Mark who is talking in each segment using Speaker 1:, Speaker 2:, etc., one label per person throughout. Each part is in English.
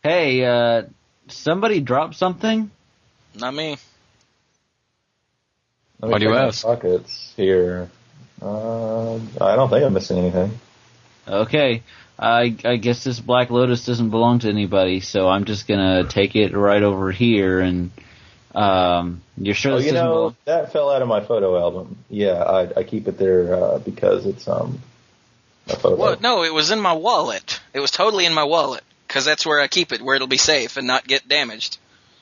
Speaker 1: Hey, somebody dropped something?
Speaker 2: Not me.
Speaker 3: Why do you ask?
Speaker 4: Pockets here. I don't think I'm missing anything.
Speaker 1: Okay. I guess this Black Lotus doesn't belong to anybody, so I'm just gonna take it right over here and, you're sure this doesn't belong?
Speaker 4: That fell out of my photo album. Yeah, I keep it there, because it's, a photo.
Speaker 2: What? No, it was in my wallet. It was totally in my wallet. Because that's where I keep it, where it'll be safe and not get damaged.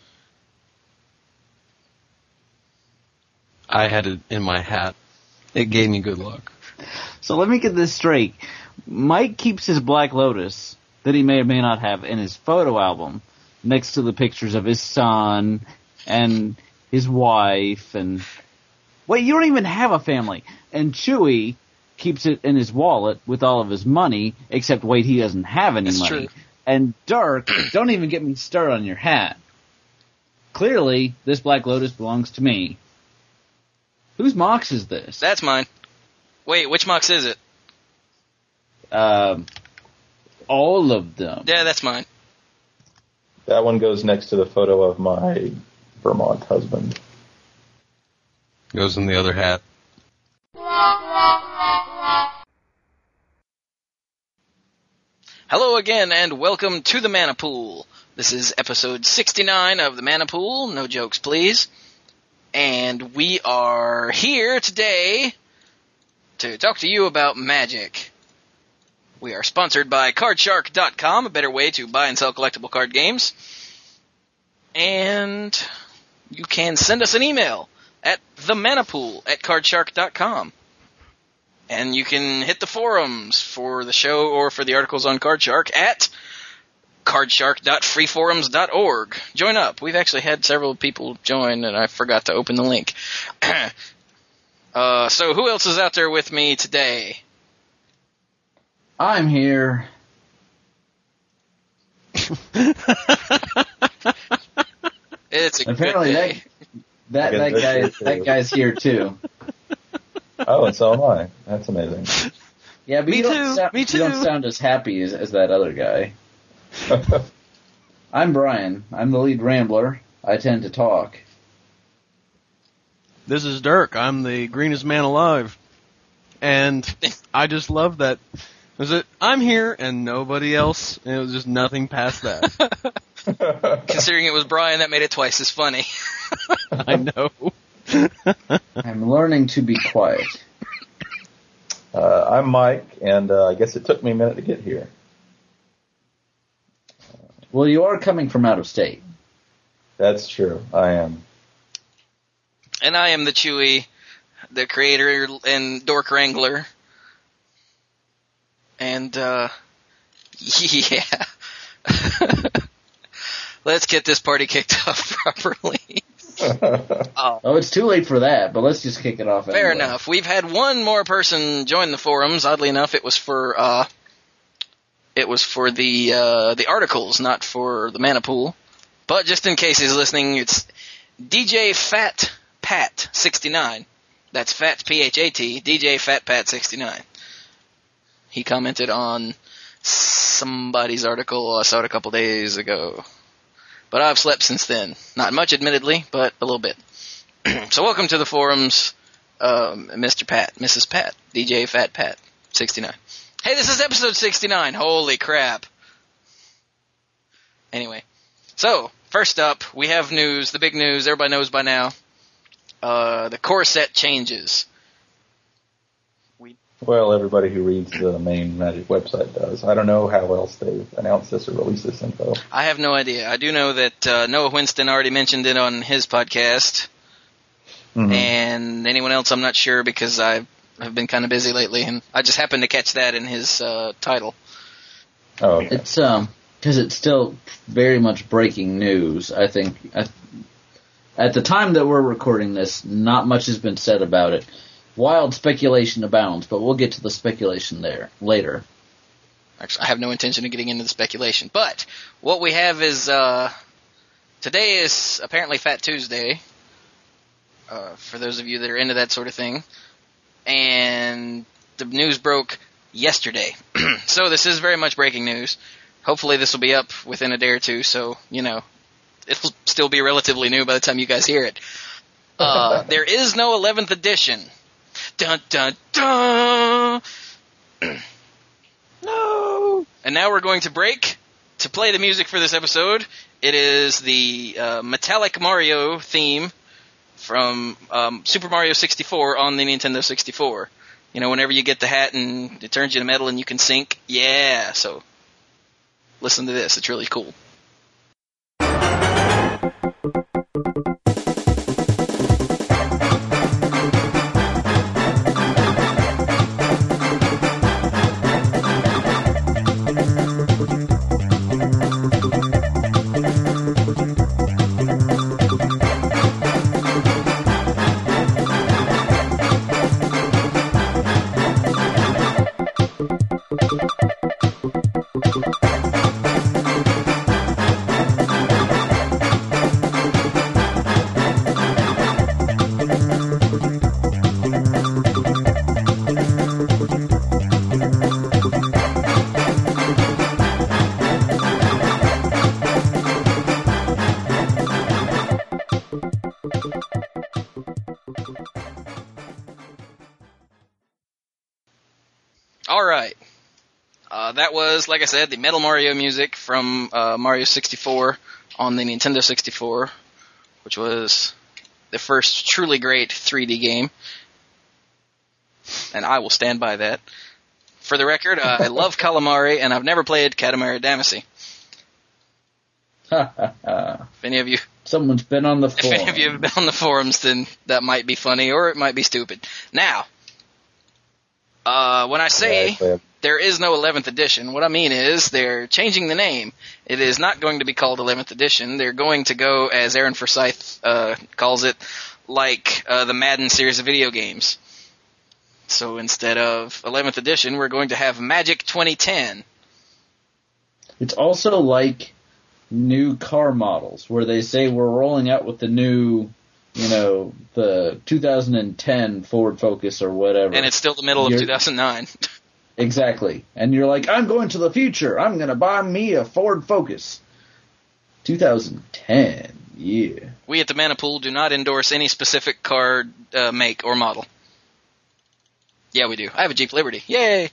Speaker 3: I had it in my hat. It gave me good luck.
Speaker 1: So let me get this straight. Mike keeps his Black Lotus, that he may or may not have, in his photo album, next to the pictures of his son and his wife and... Wait, you don't even have a family. And Chewy keeps it in his wallet with all of his money, except wait, he doesn't have any money.
Speaker 2: True.
Speaker 1: And Dirk, don't even get me started on your hat. Clearly, this Black Lotus belongs to me. Whose Mox is this?
Speaker 2: That's mine. Wait, which Mox is it?
Speaker 1: All of them.
Speaker 2: Yeah, that's mine.
Speaker 4: That one goes next to the photo of my Vermont husband.
Speaker 3: Goes in the other hat.
Speaker 2: Hello again, and welcome to the Mana Pool. This is episode 69 of the Mana Pool. No jokes, please. And we are here today to talk to you about Magic. We are sponsored by CardShark.com, a better way to buy and sell collectible card games. And you can send us an email at themanapool@CardShark.com. And you can hit the forums for the show or for the articles on CardShark at cardshark.freeforums.org. Join up. We've actually had several people join, and I forgot to open the link. So who else is out there with me today?
Speaker 1: I'm here.
Speaker 2: It's a
Speaker 1: Apparently
Speaker 2: good day.
Speaker 1: that guy's here too.
Speaker 4: Oh, and so am I. That's amazing.
Speaker 1: Yeah, but
Speaker 3: Me
Speaker 1: you
Speaker 3: too.
Speaker 1: You don't sound as happy as that other guy. I'm Brian. I'm the lead rambler. I tend to talk.
Speaker 3: This is Dirk. I'm the greenest man alive. And I just love that. I'm here and nobody else, and it was just nothing past that.
Speaker 2: Considering it was Brian, that made it twice as funny.
Speaker 3: I know.
Speaker 1: I'm learning to be quiet.
Speaker 4: I'm Mike, and I guess it took me a minute to get here.
Speaker 1: Well, you are coming from out of state.
Speaker 4: That's true. I am.
Speaker 2: And I am the Chewy, the creator and dork wrangler. And, yeah. Let's get this party kicked off properly.
Speaker 1: Oh, it's too late for that, but let's just kick it off anyway.
Speaker 2: Fair enough. We've had one more person join the forums. Oddly enough, it was for the articles, not for the Mana Pool. But just in case he's listening, it's DJ Fat Pat 69. That's Fat P-H-A-T, DJ Fat Pat 69. He commented on somebody's article I saw it a couple days ago. But I've slept since then. Not much, admittedly, but a little bit. So welcome to the forums, Mr. Pat, Mrs. Pat, DJ Fat Pat 69. Hey, this is episode 69. Holy crap. Anyway. So, first up, we have news, the big news, everybody knows by now. The core set changes.
Speaker 4: Well, everybody who reads the main Magic website does. I don't know how else they've announced this or released this info.
Speaker 2: I have no idea. I do know that Noah Winston already mentioned it on his podcast. Mm-hmm. And anyone else, I'm not sure because I have been kind of busy lately, and I just happened to catch that in his title.
Speaker 4: Oh, okay.
Speaker 1: It's because it's still very much breaking news. I think at the time that we're recording this, not much has been said about it. Wild speculation abounds, but we'll get to the speculation there later.
Speaker 2: Actually, I have no intention of getting into the speculation, but what we have is today is apparently Fat Tuesday. For those of you that are into that sort of thing. And the news broke yesterday. So this is very much breaking news. Hopefully this will be up within a day or two, so, it'll still be relatively new by the time you guys hear it. There is no 11th edition. Dun, dun, dun!
Speaker 3: No!
Speaker 2: And now we're going to break to play the music for this episode. It is the Metallic Mario theme from Super Mario 64 on the Nintendo 64. Whenever you get the hat and it turns you to metal and you can sink. Yeah, so listen to this. It's really cool. Alright. That was, like I said, the Metal Mario music from Mario 64 on the Nintendo 64, which was the first truly great 3D game. And I will stand by that. For the record, I love Calamari, and I've never played Katamari Damacy. If any of you...
Speaker 1: Someone's been on the forum.
Speaker 2: If any of you have been on the forums, then that might be funny, or it might be stupid. Now, when I say there is no 11th edition, what I mean is they're changing the name. It is not going to be called 11th edition. They're going to go, as Aaron Forsyth calls it, like the Madden series of video games. So instead of 11th edition, we're going to have Magic 2010.
Speaker 1: It's also like new car models, where they say we're rolling out with the new, the 2010 Ford Focus or whatever.
Speaker 2: And it's still the middle of 2009.
Speaker 1: Exactly. And you're like, I'm going to the future. I'm going to buy me a Ford Focus. 2010, yeah.
Speaker 2: We at the Manapool do not endorse any specific car make or model. Yeah, we do. I have a Jeep Liberty. Yay!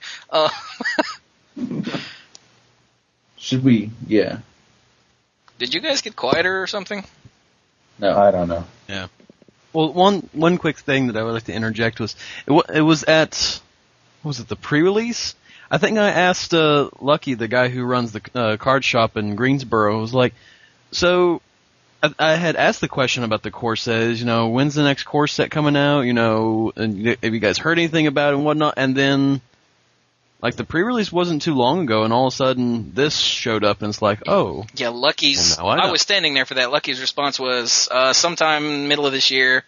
Speaker 1: Should we? Yeah.
Speaker 2: Did you guys get quieter or something?
Speaker 1: No.
Speaker 4: I don't know.
Speaker 3: Yeah. Well, one quick thing that I would like to interject was, it was at, what was it, the pre-release? I think I asked Lucky, the guy who runs the card shop in Greensboro, I was like, so I had asked the question about the core sets, when's the next core set coming out, and have you guys heard anything about it and whatnot, and then, like, the pre-release wasn't too long ago, and all of a sudden this showed up, and it's like, oh.
Speaker 2: Yeah, Lucky's,
Speaker 3: well, I
Speaker 2: was standing there for that. Lucky's response was, sometime middle of this year,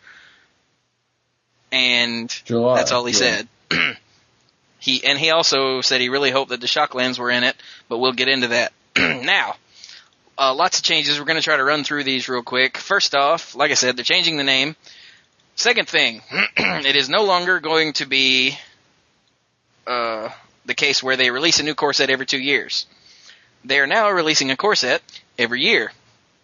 Speaker 2: and
Speaker 1: July,
Speaker 2: that's all he said. He also said he really hoped that the Shocklands were in it, but we'll get into that. Now, lots of changes. We're going to try to run through these real quick. First off, like I said, they're changing the name. Second thing, it is no longer going to be the case where they release a new core set every 2 years. They are now releasing a core set every year.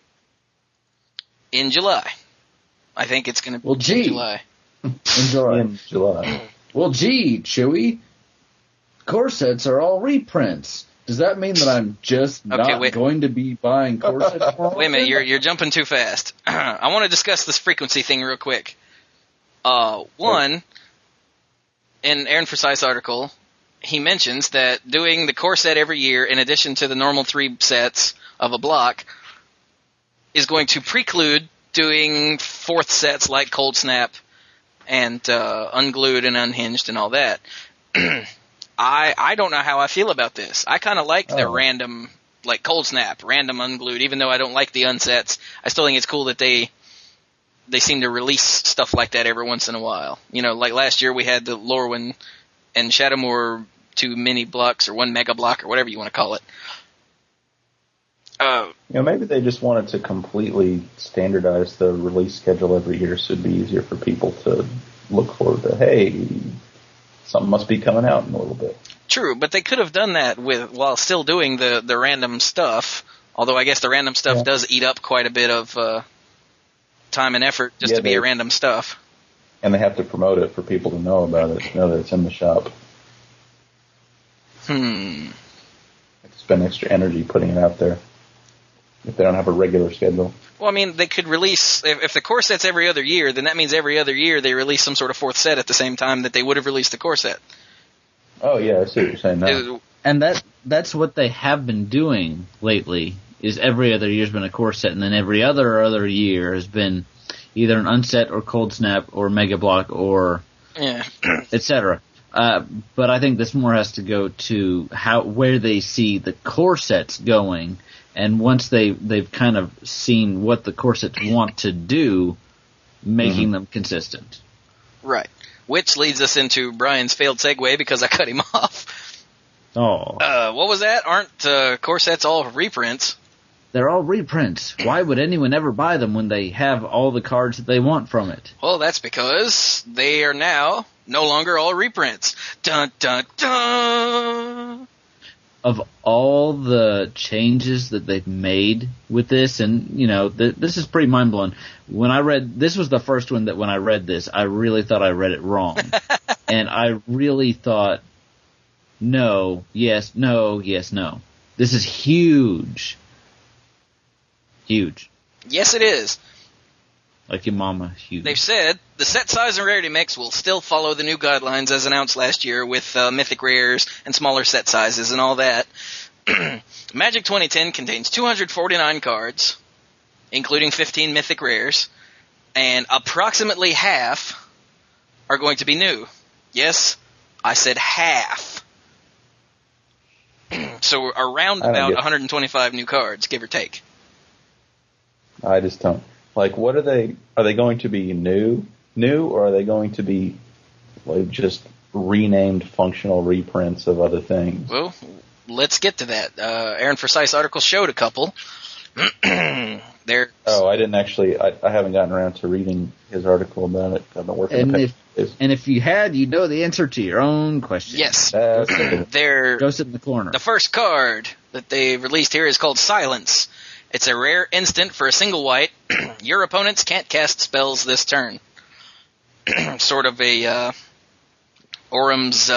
Speaker 2: In July. I think it's going to be in July.
Speaker 1: In July. Well, gee, Chewy. Core sets are all reprints. Does that mean that I'm just going to be buying core sets?
Speaker 2: Wait a minute, you're jumping too fast. I want to discuss this frequency thing real quick. One, in Aaron Forsyth's article, he mentions that doing the core set every year, in addition to the normal 3 sets of a block, is going to preclude doing 4th sets like Cold Snap and Unglued and Unhinged and all that. I don't know how I feel about this. I kind of like the random, like Cold Snap, random Unglued, even though I don't like the unsets. I still think it's cool that they seem to release stuff like that every once in a while. Like last year we had the Lorwyn and Shadowmoor 2 mini blocks or 1 mega block or whatever you want to call it.
Speaker 4: Maybe they just wanted to completely standardize the release schedule every year so it'd be easier for people to look forward to, hey, something must be coming out in a little bit.
Speaker 2: True, but they could have done that while still doing the random stuff. Although I guess the random stuff does eat up quite a bit of time and effort just to be a random stuff.
Speaker 4: And they have to promote it for people to know about it, know that it's in the shop. Spend extra energy putting it out there if they don't have a regular schedule.
Speaker 2: Well, I mean, they could release, if the core set's every other year, then that means every other year they release some sort of fourth set at the same time that they would have released the core set.
Speaker 4: Oh, yeah, I see what you're saying now.
Speaker 1: And that's what they have been doing lately, is every other year's been a core set, and then every other year has been either an unset or cold snap or mega block or etc. But I think this more has to go to where they see the core sets going, and once they've kind of seen what the core sets want to do, making them consistent.
Speaker 2: Right. Which leads us into Brian's failed segue because I cut him off.
Speaker 1: Oh.
Speaker 2: What was that? Aren't core sets all reprints?
Speaker 1: They're all reprints. Why would anyone ever buy them when they have all the cards that they want from it?
Speaker 2: Well, that's because they are now no longer all reprints. Dun, dun, dun.
Speaker 1: Of all the changes that they've made with this, and, this is pretty mind-blowing. When I read, this was the first one that when I read this, I really thought I read it wrong. And I really thought, no, yes, no, yes, no. This is huge. Huge.
Speaker 2: Yes, it is.
Speaker 1: Like your mama, huge.
Speaker 2: They've said the set size and rarity mix will still follow the new guidelines as announced last year with mythic rares and smaller set sizes and all that. Magic 2010 contains 249 cards, including 15 mythic rares, and approximately half are going to be new. Yes, I said half. So around about 125 new cards, give or take.
Speaker 4: I just don't. Like, what are they going to be new, or are they going to be like just renamed functional reprints of other things?
Speaker 2: Well, let's get to that. Aaron Forsyth's article showed a couple.
Speaker 4: I didn't actually. I haven't gotten around to reading his article about it. I've been working.
Speaker 1: And if you had, you'd know the answer to your own question.
Speaker 2: Yes. Go
Speaker 1: sit in the corner.
Speaker 2: The first card that they released here is called Silence. It's a rare instant for a single white. Your opponents can't cast spells this turn. Sort of a Orum's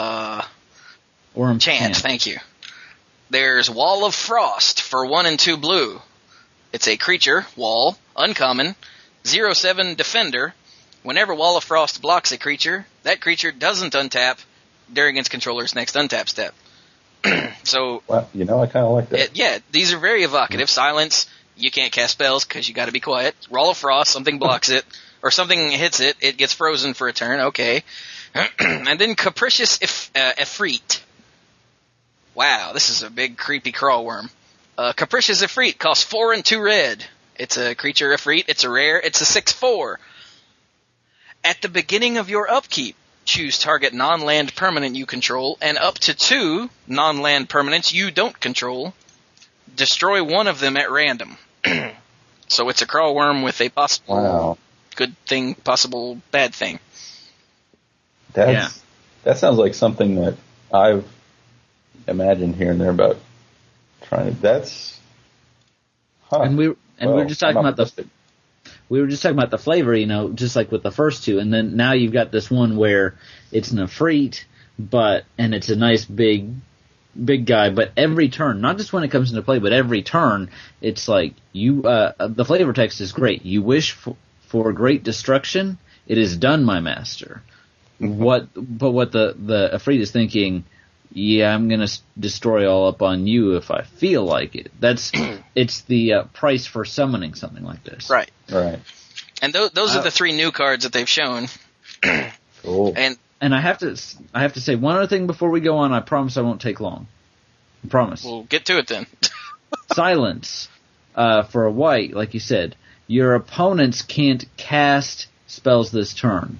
Speaker 2: chant. Thank you. There's Wall of Frost for 1 and 2 blue. It's a creature, wall, uncommon, 0/7 defender. Whenever Wall of Frost blocks a creature, that creature doesn't untap during its controller's next untap step. So,
Speaker 4: well, I kind of like that.
Speaker 2: These are very evocative. Silence, you can't cast spells because you got to be quiet. Wall of Frost, something blocks it, or something hits it, it gets frozen for a turn. Okay. And then Capricious Efreet. Wow, this is a big creepy crawl worm. Capricious Efreet costs 4 and 2 red. It's a creature Efreet. It's a rare. It's a 6/4. At the beginning of your upkeep, choose target non-land permanent you control, and up to 2 non-land permanents you don't control. Destroy one of them at random. So it's a crawl worm with a possible good thing, possible bad thing.
Speaker 4: That sounds like something that I've imagined here and there about trying to. That's. Huh.
Speaker 1: And we were just talking about the flavor, just like with the first two, and then now you've got this one where it's an Efreet, and it's a nice big guy, but every turn, not just when it comes into play, but every turn, it's like the flavor text is great. You wish for great destruction, it is done, my master. What the Efreet is thinking, I'm gonna destroy all up on you if I feel like it. It's the price for summoning something like this.
Speaker 2: Right. And those are the 3 new cards that they've shown.
Speaker 4: Cool.
Speaker 2: And
Speaker 1: I have to say one other thing before we go on. I promise I won't take long. I promise.
Speaker 2: We'll get to it then.
Speaker 1: Silence. For a white, like you said, your opponents can't cast spells this turn.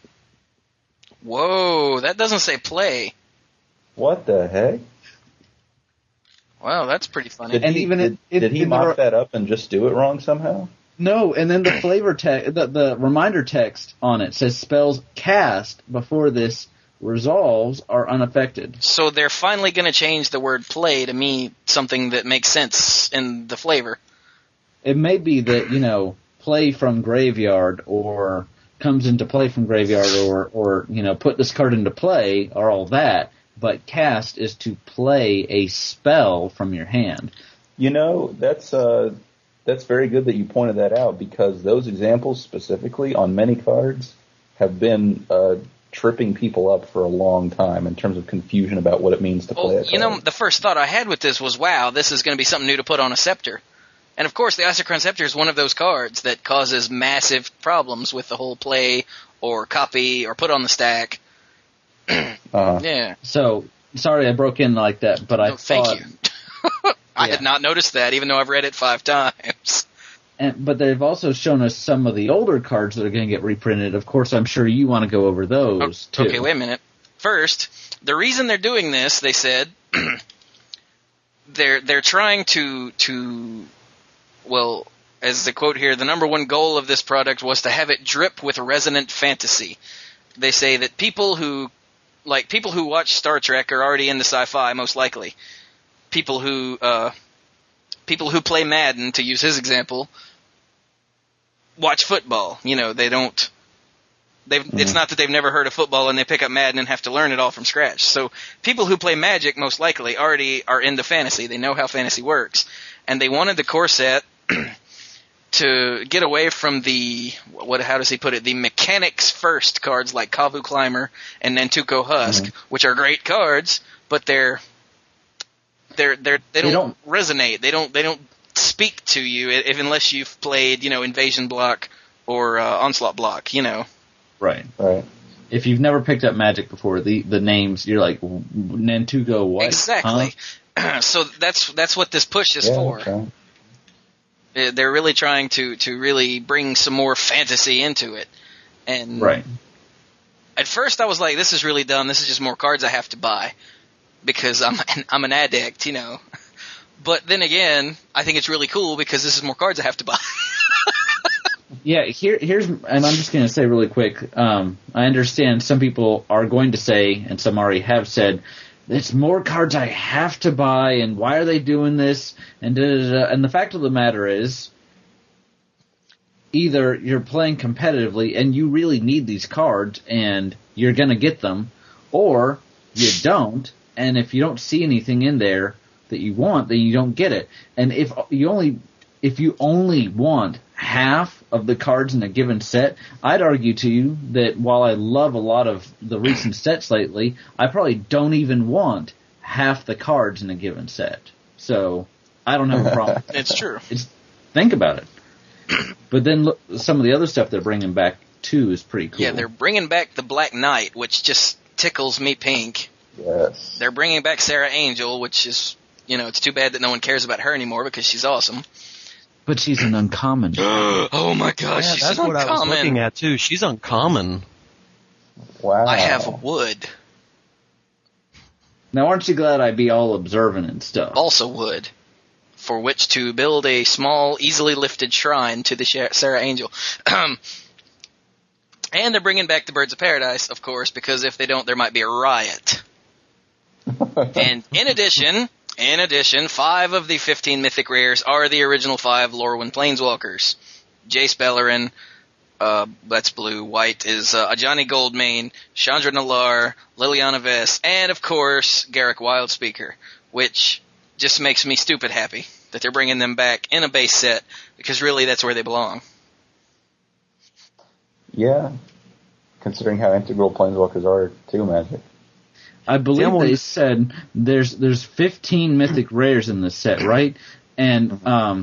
Speaker 2: Whoa, that doesn't say play.
Speaker 4: What the heck?
Speaker 2: Wow, that's pretty funny.
Speaker 4: Did he mock that up and just do it wrong somehow?
Speaker 1: No, and then the flavor text, the reminder text on it says spells cast before this resolves are unaffected.
Speaker 2: So they're finally going to change the word play to mean something that makes sense in the flavor.
Speaker 1: It may be that, play from graveyard or comes into play from graveyard or put this card into play or all that, but cast is to play a spell from your hand.
Speaker 4: That's very good that you pointed that out, because those examples specifically on many cards have been tripping people up for a long time in terms of confusion about what it means to play a card.
Speaker 2: The first thought I had with this was, wow, this is going to be something new to put on a Scepter. And of course, the Isochron Scepter is one of those cards that causes massive problems with the whole play or copy or put on the stack. Yeah.
Speaker 1: So, sorry I broke in like that, but I thought...
Speaker 2: Thank you. I had not noticed that, even though I've read it 5 times.
Speaker 1: But they've also shown us some of the older cards that are going to get reprinted. Of course, I'm sure you want to go over those, too.
Speaker 2: Okay, wait a minute. First, the reason they're doing this, they said, they're trying to well, as the quote here, the number one goal of this product was to have it drip with resonant fantasy. They say that people who watch Star Trek are already into sci-fi, most likely. People who play Madden, to use his example, watch football. They don't. It's not that they've never heard of football and they pick up Madden and have to learn it all from scratch. So people who play Magic, most likely, already are into fantasy. They know how fantasy works, and they wanted the core set to get away from how does he put it? The mechanics first cards like Kavu Climber and Nantuko Husk, which are great cards, but they don't resonate. They don't speak to you unless you've played, Invasion Block or Onslaught Block,
Speaker 1: Right. If you've never picked up Magic before, the names, you're like, Nantuko what?
Speaker 2: Exactly. Huh? So that's what this push is for.
Speaker 4: Okay.
Speaker 2: They're really trying to really bring some more fantasy into it. And
Speaker 1: right.
Speaker 2: At first I was like, this is really dumb. This is just more cards I have to buy because I'm an addict, But then again, I think it's really cool because this is more cards I have to buy.
Speaker 1: Yeah, here's, and I'm just going to say really quick, I understand some people are going to say, and some already have said, it's more cards I have to buy, and why are they doing this, and da-da-da. And the fact of the matter is, either you're playing competitively and you really need these cards and you're going to get them, or you don't, and if you don't see anything in there that you want, then you don't get it. And if you only want half of the cards in a given set, I'd argue to you that while I love a lot of the recent sets lately, I probably don't even want half the cards in a given set. So I don't have a problem.
Speaker 2: It's true.
Speaker 1: Think about it. But then look, some of the other stuff they're bringing back too is pretty cool.
Speaker 2: Yeah, they're bringing back the Black Knight, which just tickles me pink.
Speaker 4: Yes.
Speaker 2: They're bringing back Sarah Angel, which is, it's too bad that no one cares about her anymore because she's awesome.
Speaker 1: But she's an uncommon.
Speaker 2: Oh my gosh,
Speaker 3: yeah,
Speaker 2: she's
Speaker 3: that's
Speaker 2: an
Speaker 3: what
Speaker 2: uncommon.
Speaker 3: I was looking at too. She's uncommon.
Speaker 4: Wow.
Speaker 2: I have wood.
Speaker 1: Now, aren't you glad I be all observant and stuff?
Speaker 2: Also wood, for which to build a small, easily lifted shrine to the Sarah Angel. And they're bringing back the Birds of Paradise, of course, because if they don't, there might be a riot. And in addition, 5 of the 15 mythic rares are the original 5 Lorwyn Planeswalkers. Jace Beleren, that's blue. White is Ajani Goldmane, Chandra Nalaar, Liliana Vess, and of course Garruk Wildspeaker, which just makes me stupid happy that they're bringing them back in a base set, because really that's where they belong.
Speaker 4: Yeah, considering how integral Planeswalkers are to Magic.
Speaker 1: I believe they said there's 15 mythic rares in this set, right? And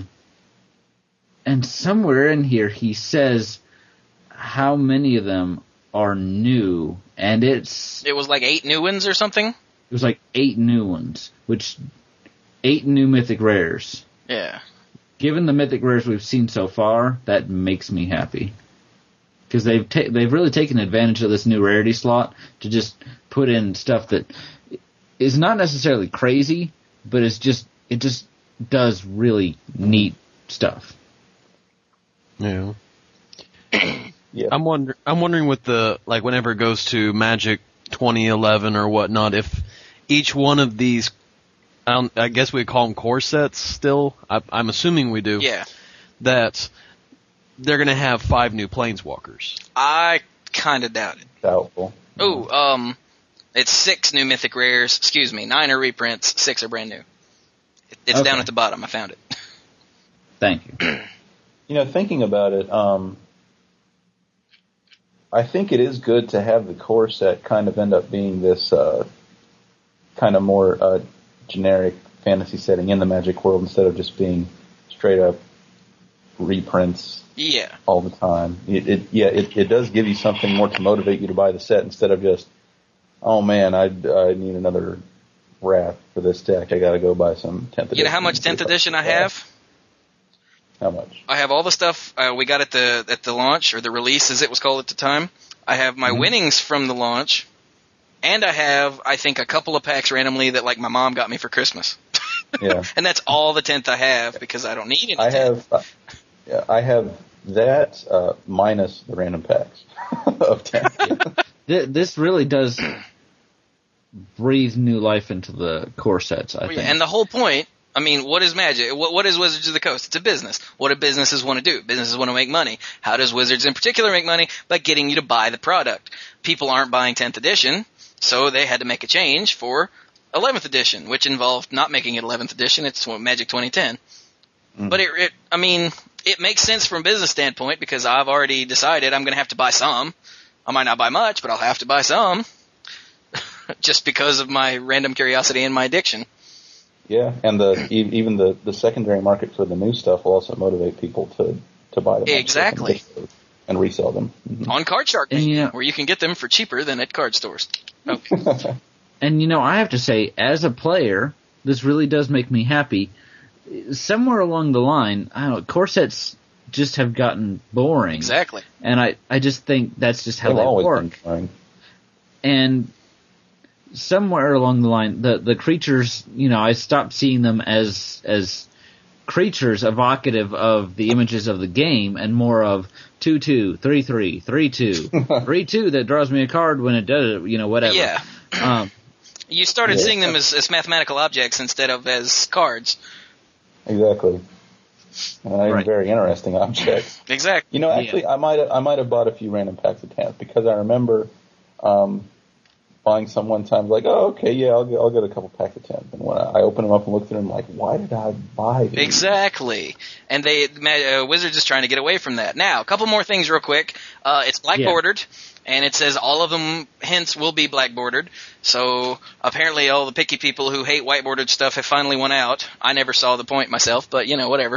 Speaker 1: somewhere in here he says how many of them are new, and it
Speaker 2: was like 8 new ones or something.
Speaker 1: It was like 8 new ones, 8 new mythic rares.
Speaker 2: Yeah.
Speaker 1: Given the mythic rares we've seen so far, that makes me happy. Because they've really taken advantage of this new rarity slot to just put in stuff that is not necessarily crazy, but it just does really neat stuff.
Speaker 3: Yeah.
Speaker 4: Yeah.
Speaker 3: I'm wondering with the, like, whenever it goes to Magic 2011 or whatnot, if each one of these, I guess we call them core sets still, I'm assuming we do,
Speaker 2: Yeah.
Speaker 3: that they're going to have 5 new Planeswalkers.
Speaker 2: I kind of doubt it.
Speaker 4: Doubtful.
Speaker 2: Ooh, it's 6 new mythic rares. 9 are reprints, 6 are brand new. It's
Speaker 1: Okay.
Speaker 2: down at the bottom. I found it.
Speaker 1: Thank you.
Speaker 4: You know, thinking about it, I think it is good to have the core set kind of end up being this kind of more generic fantasy setting in the Magic world instead of just being straight up reprints
Speaker 2: Yeah.
Speaker 4: all the time. It does give you something more to motivate you to buy the set instead of just, oh man, I need another Wrath for this deck. I got to go buy some 10th edition.
Speaker 2: You know how much 10th edition I have?
Speaker 4: How much?
Speaker 2: I have all the stuff we got at the launch, or the release as it was called at the time. I have my winnings from the launch, and I have, I think, a couple of packs randomly that like my mom got me for Christmas.
Speaker 4: Yeah.
Speaker 2: And that's all the 10th I have because I don't need any 10th.
Speaker 4: I have that minus the random packs of 10.
Speaker 1: This really does breathe new life into the core sets, I think.
Speaker 2: And the whole point, I mean, what is Magic? What is Wizards of the Coast? It's a business. What do businesses want to do? Businesses want to make money. How does Wizards in particular make money? By getting you to buy the product. People aren't buying 10th edition, so they had to make a change for 11th edition, which involved not making it 11th edition. It's Magic 2010. But it makes sense from a business standpoint because I've already decided I'm going to have to buy some. I might not buy much, but I'll have to buy some. Just because of my random curiosity and my addiction.
Speaker 4: Yeah, and even the secondary market for the new stuff will also motivate people to buy them.
Speaker 2: Exactly.
Speaker 4: And resell them. Mm-hmm.
Speaker 2: On Card Shark,
Speaker 1: And,
Speaker 2: where you can get them for cheaper than at card stores. Okay.
Speaker 1: And I have to say, as a player, this really does make me happy. Somewhere along the line, I don't know, core sets just have gotten boring.
Speaker 2: Exactly.
Speaker 1: And I just think that's just how
Speaker 4: They've
Speaker 1: they
Speaker 4: always
Speaker 1: work.
Speaker 4: been trying.
Speaker 1: And somewhere along the line, the creatures, I stopped seeing them as creatures evocative of the images of the game and more of 2/2, 3/3, 3/2, 3/2 that draws me a card when it does it, whatever.
Speaker 2: Yeah. You started seeing them as mathematical objects instead of as cards.
Speaker 4: Exactly. And not even very interesting objects.
Speaker 2: Exactly.
Speaker 4: Actually, I might have bought a few random packs of 10th because I remember buying some one time, like, oh, okay, yeah, I'll get a couple packs of 10th. And when I opened them up and looked at them, like, why did I buy these?
Speaker 2: Exactly. And Wizards is trying to get away from that. Now, a couple more things real quick. It's black bordered, and it says all of them, hence, will be black bordered. So apparently all the picky people who hate white bordered stuff have finally won out. I never saw the point myself, but, whatever.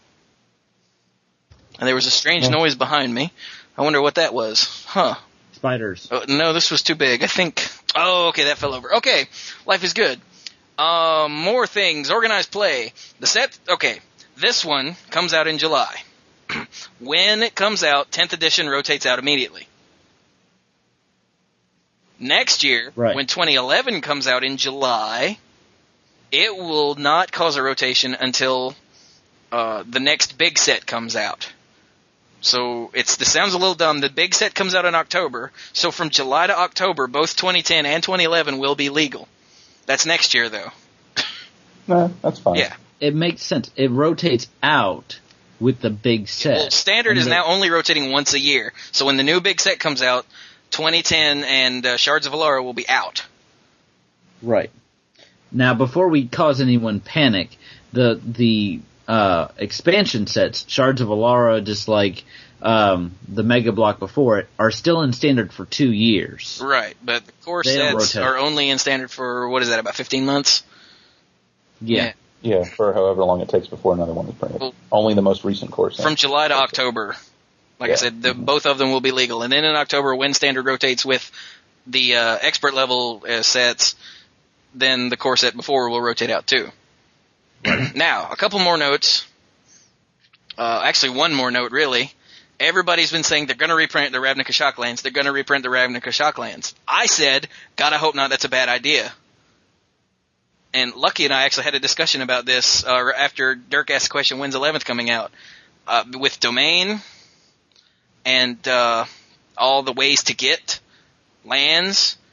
Speaker 2: And there was a strange noise behind me. I wonder what that was. Huh.
Speaker 1: Spiders.
Speaker 2: Oh, no, this was too big. I think. Oh, okay, that fell over. Okay, life is good. More things. Organized play. The set. Okay, this one comes out in July. When it comes out, 10th edition rotates out immediately. Next year, when 2011 comes out in July, it will not cause a rotation until the next big set comes out. So this sounds a little dumb. The big set comes out in October. So from July to October, both 2010 and 2011 will be legal. That's next year, though.
Speaker 4: No, that's fine.
Speaker 2: Yeah.
Speaker 1: It makes sense. It rotates out with the big set.
Speaker 2: Well, Standard is now only rotating once a year. So when the new big set comes out, 2010 and Shards of Alara will be out.
Speaker 1: Right. Now, before we cause anyone panic, the expansion sets, Shards of Alara, just like the Mega Block before it, are still in Standard for 2 years.
Speaker 2: Right, but the core
Speaker 1: They don't
Speaker 2: sets
Speaker 1: rotate.
Speaker 2: are only in Standard for, what is that, about 15 months?
Speaker 1: Yeah.
Speaker 4: Yeah, for however long it takes before another one is printed.
Speaker 2: Well,
Speaker 4: only the most recent course.
Speaker 2: From July to October. Like I said, both of them will be legal. And then in October, when Standard rotates with the expert level sets, then the core set before will rotate out too. Now, a couple more notes. Actually, one more note, really. Everybody's been saying they're going to reprint the Ravnica Shocklands. They're going to reprint the Ravnica Shocklands. I said, God, I hope not. That's a bad idea. And Lucky and I actually had a discussion about this after Dirk asked the question, when's 11th coming out? With Domain and all the ways to get lands,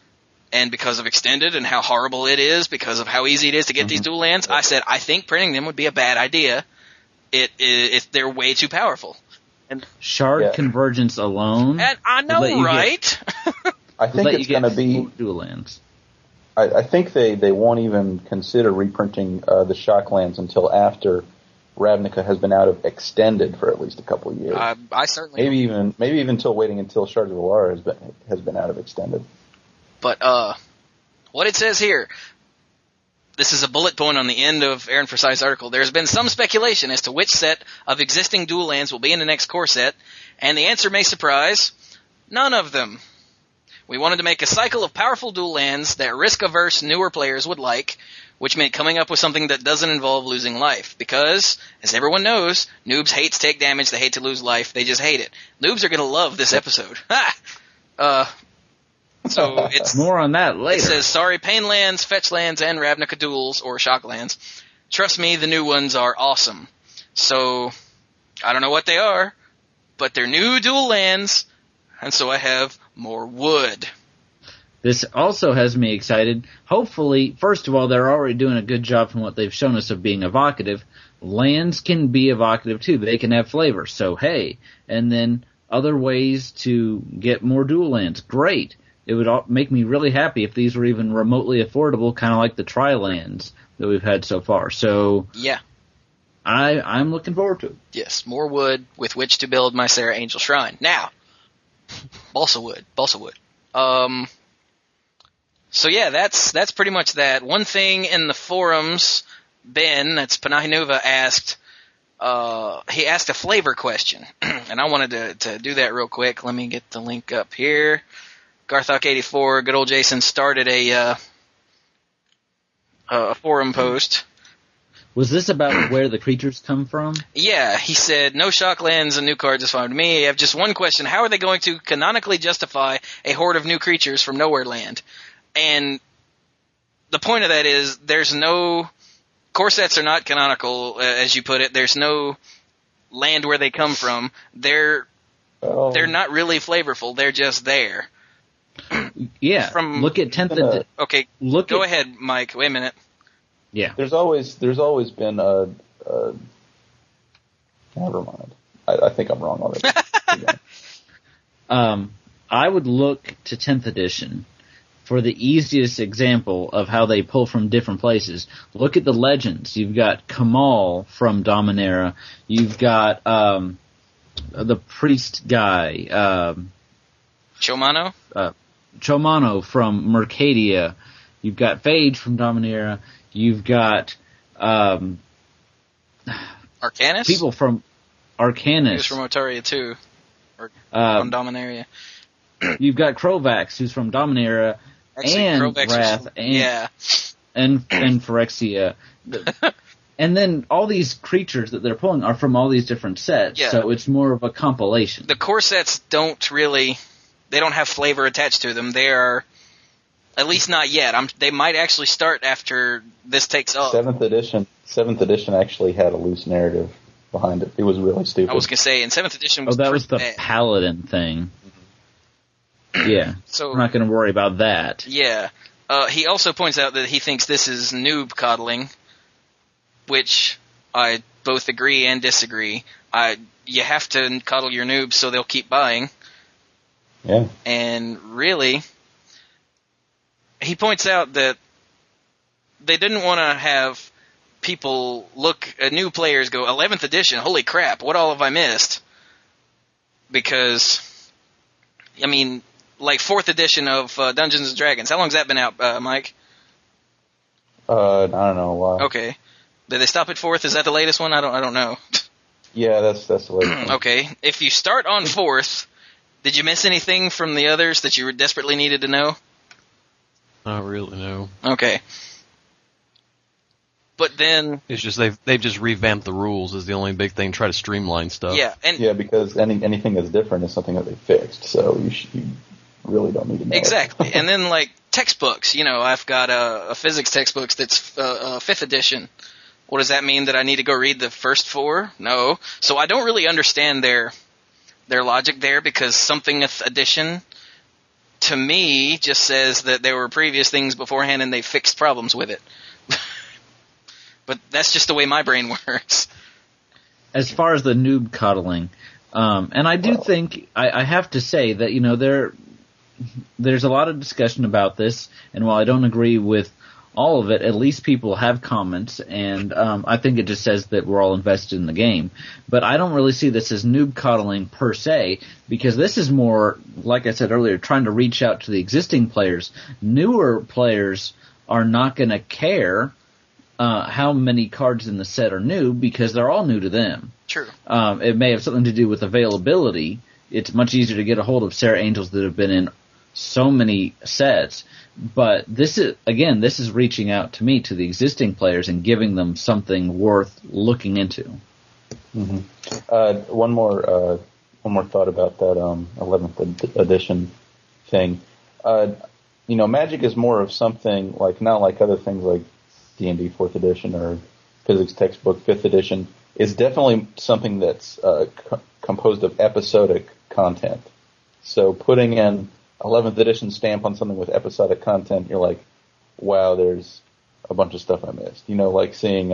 Speaker 2: And because of Extended and how horrible it is, because of how easy it is to get these dual lands, I said I think printing them would be a bad idea. They're way too powerful. And
Speaker 1: Shard Convergence alone.
Speaker 2: And I know, right?
Speaker 4: I think it's going to be
Speaker 1: dual lands.
Speaker 4: I think they won't even consider reprinting the shock lands until after Ravnica has been out of Extended for at least a couple of years.
Speaker 2: I certainly
Speaker 4: maybe even waiting until Shards of Alara has been out of Extended.
Speaker 2: But what it says here, this is a bullet point on the end of Aaron Forsyth's article. There's been some speculation as to which set of existing dual lands will be in the next core set, and the answer may surprise: none of them. We wanted to make a cycle of powerful dual lands that risk-averse newer players would like, which meant coming up with something that doesn't involve losing life. Because, as everyone knows, noobs hate to take damage, they hate to lose life, they just hate it. Noobs are going to love this episode. Ha! So it's
Speaker 1: more on that later.
Speaker 2: It says, sorry, Pain lands, Fetch lands, and Ravnica duels, or Shock lands. Trust me, the new ones are awesome. So, I don't know what they are, but they're new dual lands, and so I have more wood.
Speaker 1: This also has me excited. Hopefully, first of all, they're already doing a good job from what they've shown us of being evocative. Lands can be evocative too. They can have flavor. So, hey. And then other ways to get more dual lands. Great. It would make me really happy if these were even remotely affordable, kind of like the tri-lands that we've had so far. So,
Speaker 2: yeah,
Speaker 1: I'm looking forward to it.
Speaker 2: Yes, more wood with which to build my Serra Angel Shrine. Now, balsa wood. So yeah, that's pretty much that. One thing in the forums, Ben, that's Panahinuva, asked. He asked a flavor question, and I wanted to do that real quick. Let me get the link up here. Garthok84, good old Jason, started a forum post.
Speaker 1: Was this about where the creatures come from?
Speaker 2: Yeah, he said, no shock lands and new cards is fine with me. I have just one question. How are they going to canonically justify a horde of new creatures from nowhere land? And the point of that is there's no... Core sets are not canonical, as you put it. There's no land where they come from. They're not really flavorful. They're just there.
Speaker 1: Yeah. Look at 10th edition.
Speaker 2: Okay, go ahead, Mike. Wait a minute.
Speaker 1: Yeah.
Speaker 4: There's always been a never mind. I think I'm wrong already.
Speaker 1: I would look to 10th edition for the easiest example of how they pull from different places. Look at the legends. You've got Kamal from Dominaria. You've got the priest guy.
Speaker 2: Chomano?
Speaker 1: Chomano from Mercadia. You've got Phage from Dominaria. You've got
Speaker 2: Arcanus?
Speaker 1: People from Arcanus.
Speaker 2: He was from Otaria too. Or from Dominaria.
Speaker 1: You've got Krovax, who's from Dominaria,
Speaker 2: actually,
Speaker 1: and
Speaker 2: Krovax
Speaker 1: Wrath, and Phyrexia. And then all these creatures that they're pulling are from all these different sets, so it's more of a compilation.
Speaker 2: The core sets don't really... They don't have flavor attached to them. They are... At least not yet. They might actually start after this takes off.
Speaker 4: 7th edition actually had a loose narrative behind it. It was really stupid.
Speaker 2: I was going to say, in 7th edition was
Speaker 1: that was the
Speaker 2: bad.
Speaker 1: Paladin thing. Yeah.
Speaker 2: So
Speaker 1: we're not going to worry about that.
Speaker 2: Yeah. He also points out that he thinks this is noob coddling, which I both agree and disagree. You have to coddle your noobs so they'll keep buying.
Speaker 4: Yeah.
Speaker 2: And really, he points out that they didn't want to have people look at new players go, 11th edition, holy crap, what all have I missed? Because, I mean, like 4th edition of Dungeons and Dragons, how long's that been out, Mike?
Speaker 4: I don't know why.
Speaker 2: Okay. Did they stop at 4th? Is that the latest one? I don't know.
Speaker 4: Yeah, that's the latest one.
Speaker 2: Okay. If you start on 4th, did you miss anything from the others that you desperately needed to know?
Speaker 3: Not really, no.
Speaker 2: Okay. But then...
Speaker 3: It's just they've just revamped the rules is the only big thing, try to streamline stuff.
Speaker 2: Yeah,
Speaker 4: because anything that's different is something that they fixed, so you really don't need to know.
Speaker 2: Exactly. And then, like, textbooks. You know, I've got a physics textbook that's 5th edition. What does that mean, that I need to go read the first 4? No. So I don't really understand their logic there, because something 5th edition to me, just says that there were previous things beforehand and they fixed problems with it. But that's just the way my brain works.
Speaker 1: As far as the noob coddling, and I do think I have to say that there's a lot of discussion about this, and while I don't agree with all of it, at least people have comments, and I think it just says that we're all invested in the game. But I don't really see this as noob coddling per se, because this is more, like I said earlier, trying to reach out to the existing players. Newer players are not going to care how many cards in the set are new, because they're all new to them.
Speaker 2: True.
Speaker 1: It may have something to do with availability. It's much easier to get a hold of Sarah Angels that have been in so many sets. But this is reaching out to me, to the existing players, and giving them something worth looking into.
Speaker 4: Mm-hmm. One more thought about that 11th edition thing. Magic is more of something like, not like other things like D&D 4th edition or physics textbook 5th edition. It's definitely something that's composed of episodic content. So putting in 11th edition stamp on something with episodic content, you're like, wow, there's a bunch of stuff I missed. Like seeing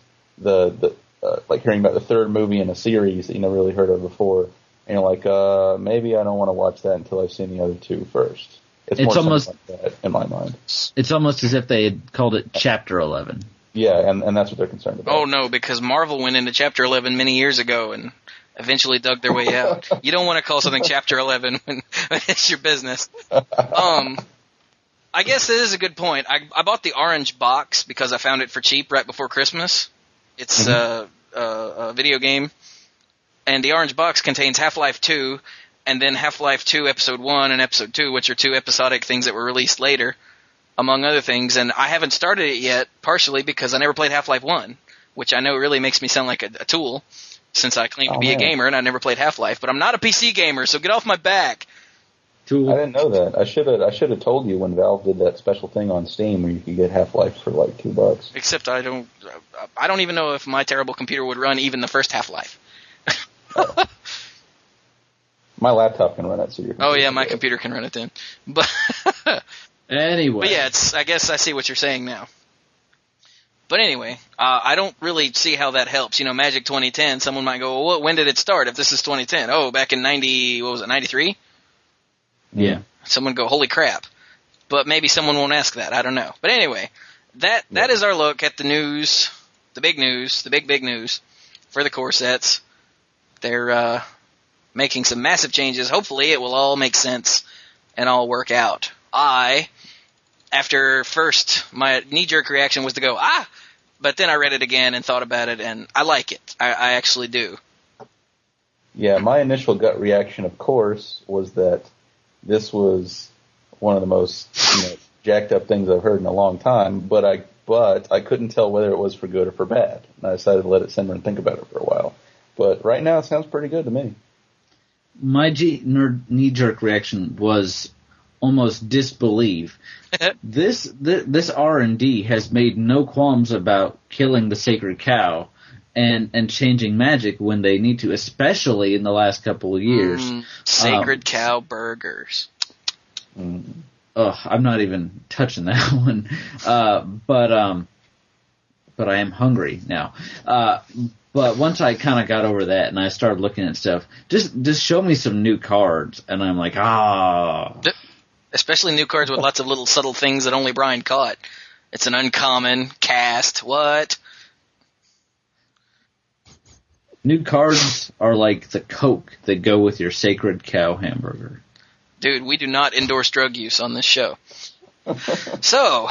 Speaker 4: like hearing about the third movie in a series that you never really heard of before, and you're like, maybe I don't want to watch that until I've seen the other two first. It's more almost like that in my mind.
Speaker 1: It's almost as if they had called it Chapter 11.
Speaker 4: Yeah, and that's what they're concerned about.
Speaker 2: Oh no, because Marvel went into Chapter 11 many years ago and eventually dug their way out. You don't want to call something Chapter 11 when it's your business. I guess that is a good point. I bought the orange box because I found it for cheap right before Christmas. It's a video game, and the orange box contains Half-Life 2, and then Half-Life 2 Episode 1 and Episode 2, which are two episodic things that were released later, among other things. And I haven't started it yet, partially because I never played Half-Life 1, which I know really makes me sound like a tool, since I claim to be a gamer and I never played Half-Life. But I'm not a PC gamer, so get off my back.
Speaker 4: I didn't know that. I should have told you when Valve did that special thing on Steam where you could get Half-Life for like $2.
Speaker 2: Except I don't even know if my terrible computer would run even the first Half-Life.
Speaker 4: My laptop can run it, so your computer.
Speaker 2: Oh yeah, my computer can run it then. But
Speaker 1: anyway.
Speaker 2: But yeah, I guess I see what you're saying now. But anyway, I don't really see how that helps. Magic 2010, someone might go, well, when did it start if this is 2010? Oh, back in 93?
Speaker 1: Yeah.
Speaker 2: Someone go, holy crap. But maybe someone won't ask that. I don't know. But anyway, that is our look at the news, the big news for the core sets. They're making some massive changes. Hopefully it will all make sense and all work out. After first, my knee-jerk reaction was to go, but then I read it again and thought about it, and I like it. I actually do.
Speaker 4: Yeah, my initial gut reaction, of course, was that this was one of the most jacked up things I've heard in a long time, but I couldn't tell whether it was for good or for bad, and I decided to let it simmer and think about it for a while. But right now, it sounds pretty good to me.
Speaker 1: My knee-jerk reaction was almost disbelief. This R&D has made no qualms about killing the sacred cow and changing Magic when they need to, especially in the last couple of years.
Speaker 2: Sacred cow burgers.
Speaker 1: I'm not even touching that one. But I am hungry now. But once I kind of got over that and I started looking at stuff, just show me some new cards, and I'm like,
Speaker 2: Especially new cards with lots of little subtle things that only Brian caught. It's an uncommon cast. What?
Speaker 1: New cards are like the Coke that go with your sacred cow hamburger.
Speaker 2: Dude, we do not endorse drug use on this show. So,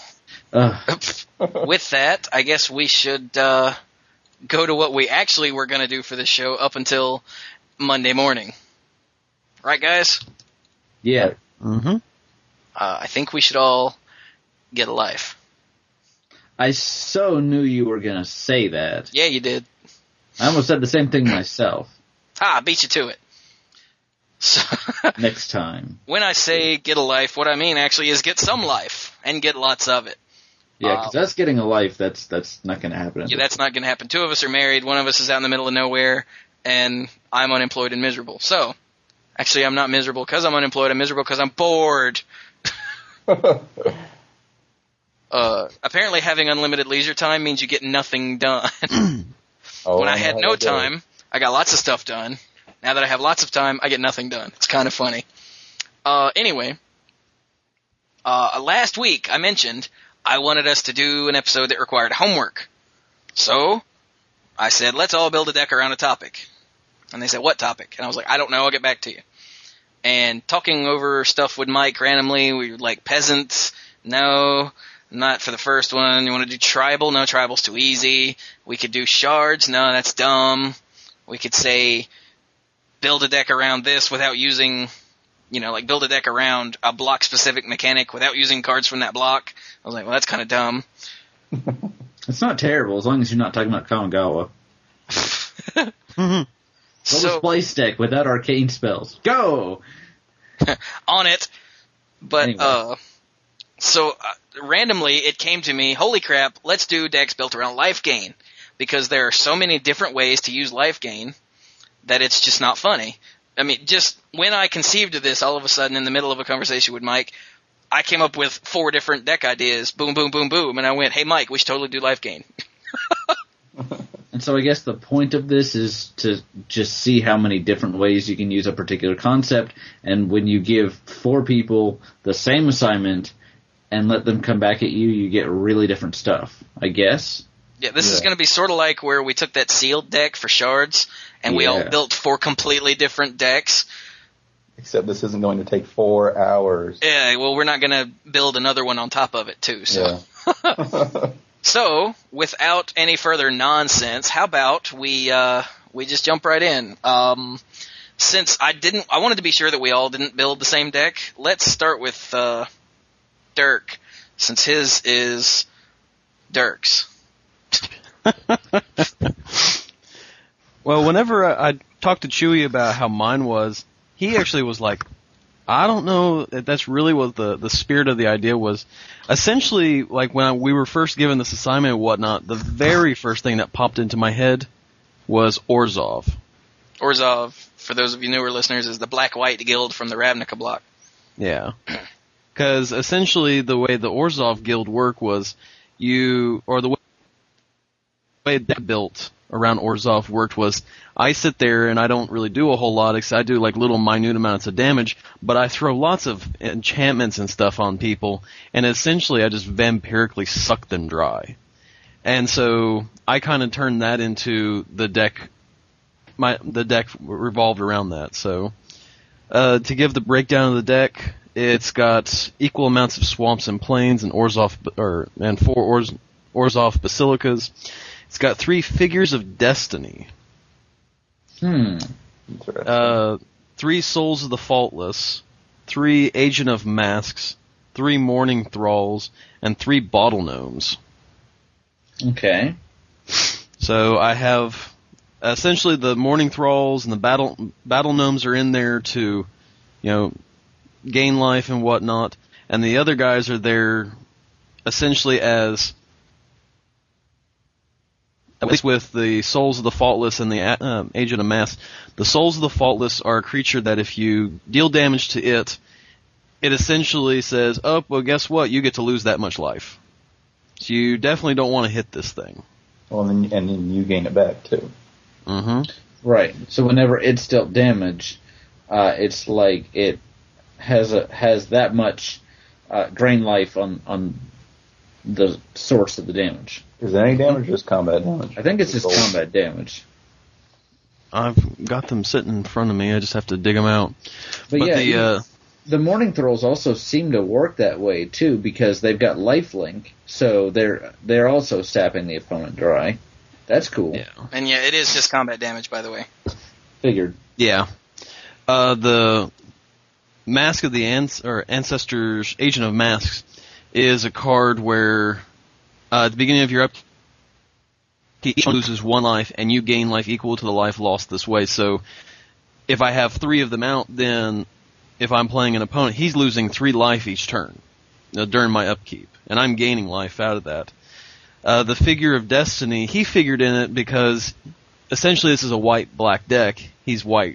Speaker 2: with that, I guess we should go to what we actually were going to do for this show up until Monday morning. Right, guys?
Speaker 1: Yeah.
Speaker 3: Mm-hmm.
Speaker 2: I think we should all get a life.
Speaker 1: I so knew you were going to say that.
Speaker 2: Yeah, you did.
Speaker 1: I almost said the same thing myself.
Speaker 2: I beat you to it. So,
Speaker 1: next time.
Speaker 2: When I say get a life, what I mean actually is get some life and get lots of it.
Speaker 1: Yeah, because that's getting a life. That's not going to happen.
Speaker 2: Yeah, that's not going to happen. Two of us are married. One of us is out in the middle of nowhere, and I'm unemployed and miserable. So, Actually, I'm not miserable because I'm unemployed. I'm miserable because I'm bored. Apparently having unlimited leisure time means you get nothing done. When I had no time, I got lots of stuff done. Now that I have lots of time, I get nothing done. It's kind of funny. Anyway, last week I mentioned I wanted us to do an episode that required homework. So I said, let's all build a deck around a topic. And they said, what topic? And I was like, I don't know, I'll get back to you. And talking over stuff with Mike randomly, we were like, peasants, no, not for the first one. You want to do tribal? No, tribal's too easy. We could do shards? No, that's dumb. We could say, build a deck around this without using, like build a deck around a block-specific mechanic without using cards from that block. I was like, well, that's kind of dumb.
Speaker 1: It's not terrible, as long as you're not talking about Kamigawa. What was place deck without arcane spells? Go!
Speaker 2: On it. But,
Speaker 1: Anyway.
Speaker 2: Randomly it came to me, holy crap, let's do decks built around life gain. Because there are so many different ways to use life gain that it's just not funny. I mean, just when I conceived of this, all of a sudden in the middle of a conversation with Mike, I came up with 4 different deck ideas. Boom, boom, boom, boom. And I went, hey, Mike, we should totally do life gain.
Speaker 1: And so I guess the point of this is to just see how many different ways you can use a particular concept, and when you give 4 people the same assignment and let them come back at you, you get really different stuff, I guess.
Speaker 2: Yeah, this is going to be sort of like where we took that sealed deck for shards, and we all built 4 completely different decks.
Speaker 4: Except this isn't going to take 4 hours.
Speaker 2: Yeah, well, we're not going to build another one on top of it, too. So.
Speaker 4: Yeah.
Speaker 2: So, without any further nonsense, how about we just jump right in? Since I wanted to be sure that we all didn't build the same deck. Let's start with Dirk, since his is Dirk's.
Speaker 3: Well, whenever I talked to Chewy about how mine was, he actually was like, I don't know if that's really what the spirit of the idea was. Essentially, like when we were first given this assignment and whatnot, the very first thing that popped into my head was Orzhov.
Speaker 2: Orzhov, for those of you newer listeners, is the Black-White Guild from the Ravnica block.
Speaker 3: Yeah. Because essentially the way the Orzhov Guild worked was the way that built around Orzhov worked was I sit there and I don't really do a whole lot except I do like little minute amounts of damage, but I throw lots of enchantments and stuff on people, and essentially I just vampirically suck them dry. And so I kind of turned that into the deck. The deck revolved around that. So to give the breakdown of the deck, it's got equal amounts of swamps and plains and 4 Orzhov basilicas. It's got 3 figures of destiny. 3 souls of the faultless, 3 agent of masks, 3 mourning thralls, and 3 bottle gnomes.
Speaker 1: Okay.
Speaker 3: So I have essentially the mourning thralls and the battle gnomes are in there to, gain life and whatnot, and the other guys are there essentially as, at least with the Souls of the Faultless and the Agent of Mass, the Souls of the Faultless are a creature that if you deal damage to it, it essentially says, oh, well, guess what? You get to lose that much life. So you definitely don't want to hit this thing.
Speaker 4: Well, and then you gain it back, too.
Speaker 3: Mm-hmm.
Speaker 1: Right. So whenever it's dealt damage, it's like it has that much drain life on the source of the damage.
Speaker 4: Is there any damage or just combat damage?
Speaker 1: I think it's just combat damage.
Speaker 3: I've got them sitting in front of me. I just have to dig them out.
Speaker 1: But the Mourning Thralls also seem to work that way too, because they've got lifelink, so they're also sapping the opponent dry. That's cool.
Speaker 3: Yeah.
Speaker 2: And it is just combat damage, by the way.
Speaker 1: Figured.
Speaker 3: Yeah. The Mask of the Ancestors, Agent of Masks, is a card where at the beginning of your upkeep, each one loses 1 life, and you gain life equal to the life lost this way. So if I have 3 of them out, then if I'm playing an opponent, he's losing 3 life each turn during my upkeep, and I'm gaining life out of that. The Figure of Destiny, he figured in it because essentially this is a white-black deck. He's white.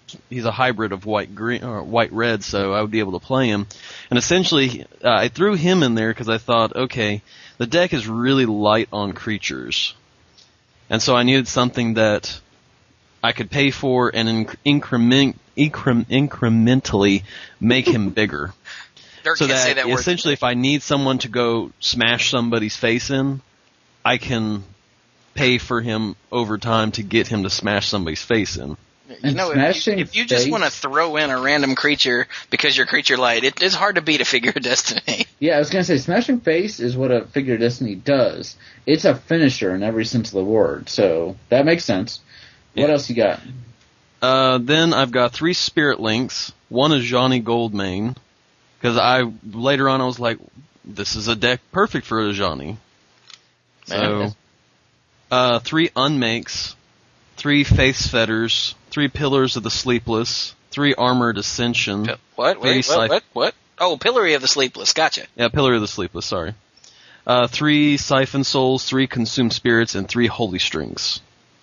Speaker 3: he's a hybrid of white green or white red, so I would be able to play him. And essentially, I threw him in there because I thought, okay, the deck is really light on creatures, and so I needed something that I could pay for and incrementally make him bigger.
Speaker 2: Dirk
Speaker 3: So
Speaker 2: can't say
Speaker 3: that
Speaker 2: that word.
Speaker 3: essentially, if I need someone to go smash somebody's face in, I can pay for him over time to get him to smash somebody's face in.
Speaker 2: You know, if you just want to throw in a random creature because you're creature light, it's hard to beat a Figure of Destiny.
Speaker 1: Yeah, I was going to say, smashing face is what a Figure of Destiny does. It's a finisher in every sense of the word, so that makes sense. What else you got?
Speaker 3: Then I've got 3 Spirit Links. One is Johnny Goldmane, because later on I was like, this is a deck perfect for a Johnny. So, 3 Unmakes, 3 Faith's Fetters, 3 Pillars of the Sleepless, 3 Armored Ascension.
Speaker 2: What? What? Oh, Pillory of the Sleepless. Gotcha.
Speaker 3: Yeah, Pillar of the Sleepless, sorry. 3 Siphon Souls, 3 Consumed Spirits, and 3 Holy Strings.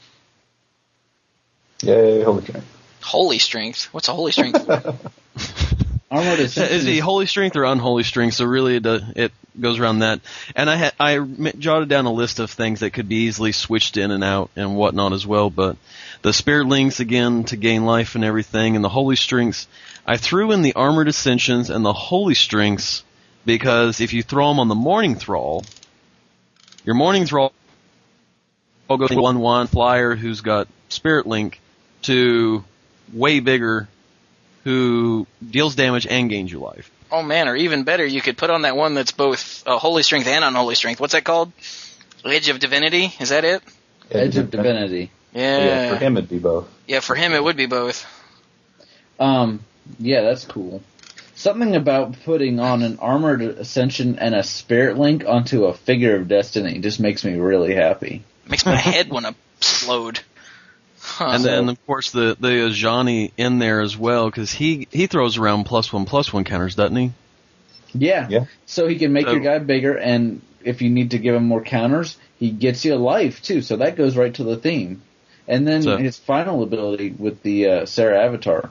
Speaker 4: Yay, Holy Strength.
Speaker 2: Holy Strength? What's a Holy Strength?
Speaker 1: Armored Ascension
Speaker 3: Is it Holy Strength or Unholy Strength? So really it goes around that. And I jotted down a list of things that could be easily switched in and out and whatnot as well, but the Spirit Links, again, to gain life and everything, and the Holy Strengths, I threw in the Armored Ascensions and the Holy Strengths because if you throw them on the Morning Thrall, your Morning Thrall will go from 1/1 flyer who's got Spirit Link to way bigger who deals damage and gains you life.
Speaker 2: Oh man, or even better, you could put on that one that's both Holy Strength and Unholy Strength. What's that called? Edge of Divinity? Is that it?
Speaker 1: Edge of Divinity.
Speaker 2: Yeah.
Speaker 4: For him it'd be both.
Speaker 2: Yeah, for him it would be both.
Speaker 1: Yeah, that's cool. Something about putting on an Armored Ascension and a Spirit Link onto a Figure of Destiny just makes me really happy.
Speaker 2: Makes my head want to explode. Huh.
Speaker 3: And then, of course, the Ajani in there as well, because he throws around +1/+1 counters, doesn't he?
Speaker 1: Yeah. So he can make your guy bigger, and if you need to give him more counters, he gets you a life, too. So that goes right to the theme. And then his final ability with the Sarah Avatar.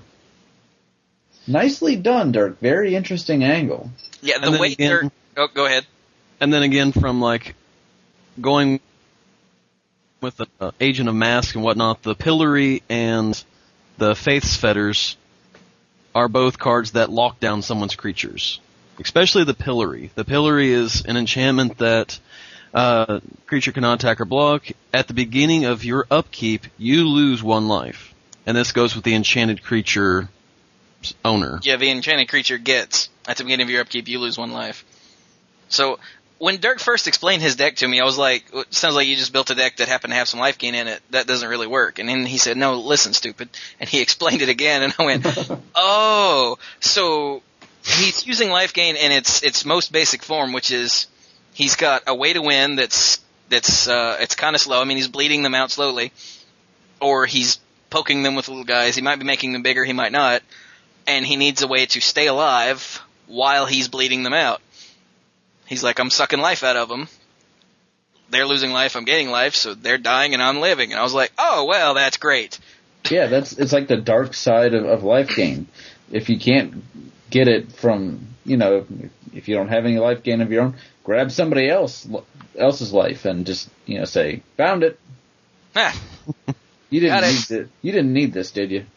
Speaker 1: Nicely done, Dirk. Very interesting angle.
Speaker 2: Yeah, the way Dirk... Oh, go ahead.
Speaker 3: And then again, from, like, going with the Agent of Mask and whatnot, the Pillory and the Faith's Fetters are both cards that lock down someone's creatures. Especially the Pillory. The Pillory is an enchantment that creature cannot attack or block. At the beginning of your upkeep, you lose 1 life. And this goes with the enchanted creature owner.
Speaker 2: Yeah, the enchanted creature gets, at the beginning of your upkeep, you lose 1 life. So, when Dirk first explained his deck to me, I was like, it sounds like you just built a deck that happened to have some life gain in it. That doesn't really work. And then he said, no, listen, stupid. And he explained it again, and I went, oh, so he's using life gain in its most basic form, which is he's got a way to win that's it's kind of slow. I mean, he's bleeding them out slowly, or he's poking them with little guys. He might be making them bigger, he might not. And he needs a way to stay alive while he's bleeding them out. He's like, I'm sucking life out of them. They're losing life, I'm gaining life, so they're dying and I'm living. And I was like, oh, well, that's great.
Speaker 1: Yeah, it's like the dark side of life gain. If you can't get it from, if you don't have any life gain of your own, grab somebody else's life and just, say, found it.
Speaker 2: Ah,
Speaker 1: you didn't need this, did you?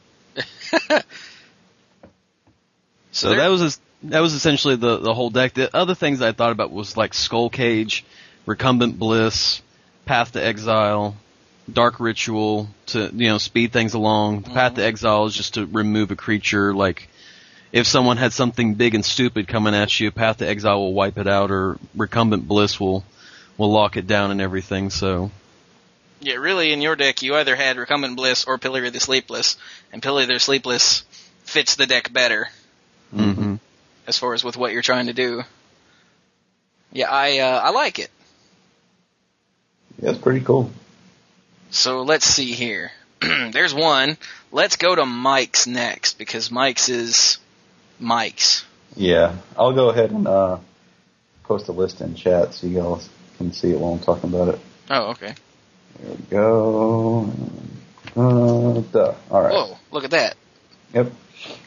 Speaker 3: So that was essentially the whole deck. The other things I thought about was like Skull Cage, Recumbent Bliss, Path to Exile, Dark Ritual to speed things along. Path to Exile is just to remove a creature. Like if someone had something big and stupid coming at you, Path to Exile will wipe it out, or Recumbent Bliss will lock it down and everything. So
Speaker 2: yeah, really, in your deck, you either had Recumbent Bliss or Pillar the Sleepless, and Pillar the Sleepless fits the deck better.
Speaker 3: Mm-hmm.
Speaker 2: As far as with what you're trying to do. Yeah, I like it.
Speaker 4: Yeah, it's pretty cool.
Speaker 2: So let's see here. There's one. Let's go to Mike's next, because Mike's is Mike's.
Speaker 4: Yeah, I'll go ahead and post a list in chat so you guys can see it while I'm talking about it.
Speaker 2: Oh, okay.
Speaker 4: There we go. All right.
Speaker 2: Whoa, look at that.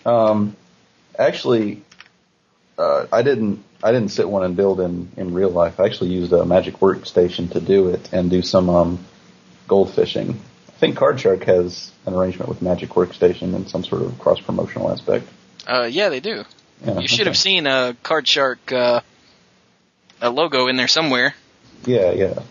Speaker 4: Actually, I didn't sit one and build in real life. I actually used a Magic Workstation to do it and do some gold fishing. I think Card Shark has an arrangement with Magic Workstation in some sort of cross promotional aspect.
Speaker 2: Yeah, they do.
Speaker 4: Yeah,
Speaker 2: You should have seen a Card Shark a logo in there somewhere.
Speaker 4: Yeah.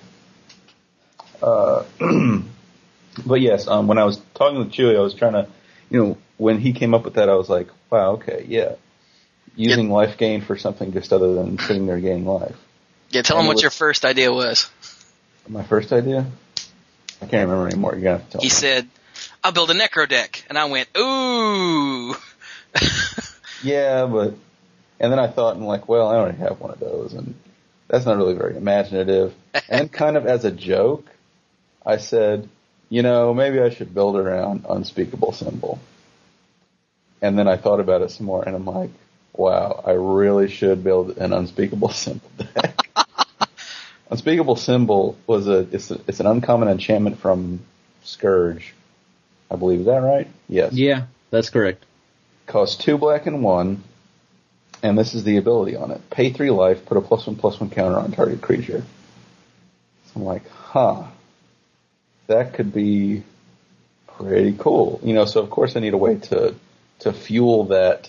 Speaker 4: But yes, when I was talking with Chewy, I was trying to, when he came up with that, I was like, wow, okay, yeah. Using life gain for something just other than sitting there gaining life.
Speaker 2: Yeah, tell him what your first idea was.
Speaker 4: My first idea? I can't remember anymore. You're going to have to tell me.
Speaker 2: He said, I'll build a Necro deck. And I went, ooh.
Speaker 4: Yeah, and then I thought, well, I already have one of those, and that's not really very imaginative. And kind of as a joke, I said, maybe I should build around Unspeakable Symbol. And then I thought about it some more, and I'm like, wow, I really should build an Unspeakable Symbol deck. Unspeakable Symbol it's an uncommon enchantment from Scourge, I believe. Is that right? Yes.
Speaker 1: Yeah, that's correct.
Speaker 4: Costs 2 black and 1, and this is the ability on it. Pay 3 life, put a +1/+1 counter on target creature. So I'm like, that could be pretty cool. So of course I need a way to fuel that,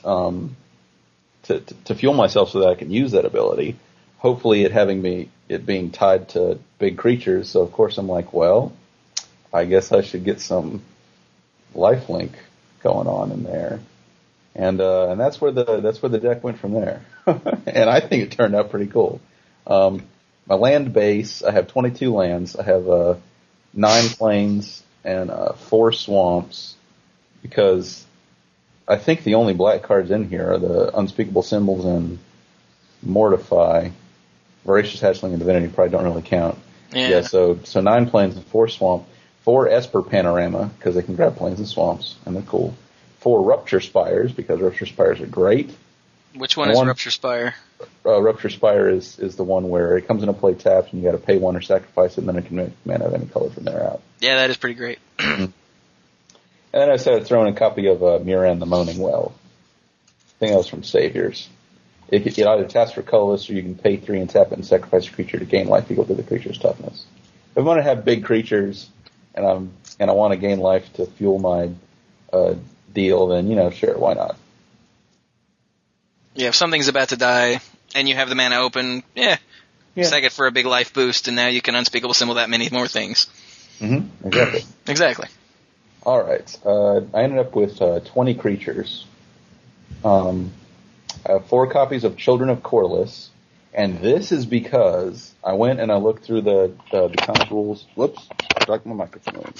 Speaker 4: to fuel myself so that I can use that ability. Hopefully it being tied to big creatures. So of course I'm like, well, I guess I should get some lifelink going on in there. And that's where the deck went from there. And I think it turned out pretty cool. My land base, I have 22 lands. I have 9 plains and 4 swamps, because I think the only black cards in here are the Unspeakable Symbols and Mortify. Voracious Hatchling and Divinity probably don't really count.
Speaker 2: Yeah.
Speaker 4: So 9 plains and 4 swamp. 4 Esper Panorama, because they can grab plains and swamps, and they're cool. 4 Rupture Spires, because Rupture Spires are great.
Speaker 2: Which one is Rupture Spire?
Speaker 4: Rupture Spire is the one where it comes into play tapped, and you got to pay 1 or sacrifice it, and then it can make mana of any color from there out.
Speaker 2: Yeah, that is pretty great.
Speaker 4: And then I started throwing a copy of Miran the Moaning Well. I think that was from Saviors. It either taps for colorless, or you can pay 3 and tap it and sacrifice a creature to gain life equal to the creature's toughness. If I want to have big creatures, and I want to gain life to fuel my deal, then sure, why not?
Speaker 2: Yeah, if something's about to die and you have the mana open, sack it for a big life boost, and now you can Unspeakable Symbol that many more things.
Speaker 4: Mm-hmm. Exactly.
Speaker 2: Exactly.
Speaker 4: All right. I ended up with 20 creatures. I have 4 copies of Children of Corliss, and this is because I went and I looked through the comic rules. Whoops, I dropped my microphone.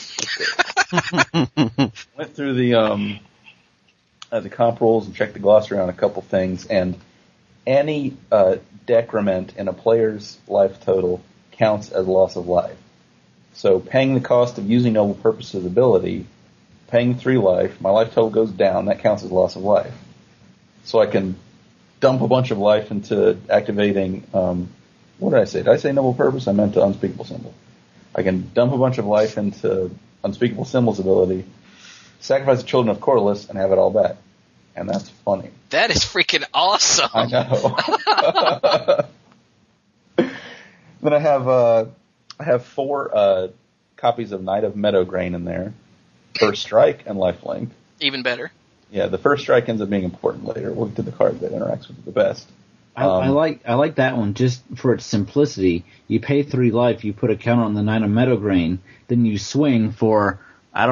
Speaker 4: Went through the comp rules and checked the glossary on a couple things, and any decrement in a player's life total counts as loss of life. So paying the cost of using Noble Purpose's ability, paying 3 life, my life total goes down, that counts as loss of life. So I can dump a bunch of life into activating, what did I say? Did I say Noble Purpose? I meant to Unspeakable Symbol. I can dump a bunch of life into Unspeakable Symbol's ability, sacrifice the Children of Corliss, and have it all back. And that's funny.
Speaker 2: That is freaking awesome.
Speaker 4: I know. Then I have 4 copies of Knight of Meadowgrain in there. First Strike and Lifelink.
Speaker 2: Even better.
Speaker 4: Yeah, the First Strike ends up being important later. We'll get to the card that interacts with it the best.
Speaker 1: I like that one just for its simplicity. You pay 3 life, you put a counter on the Knight of Meadowgrain, then you swing for,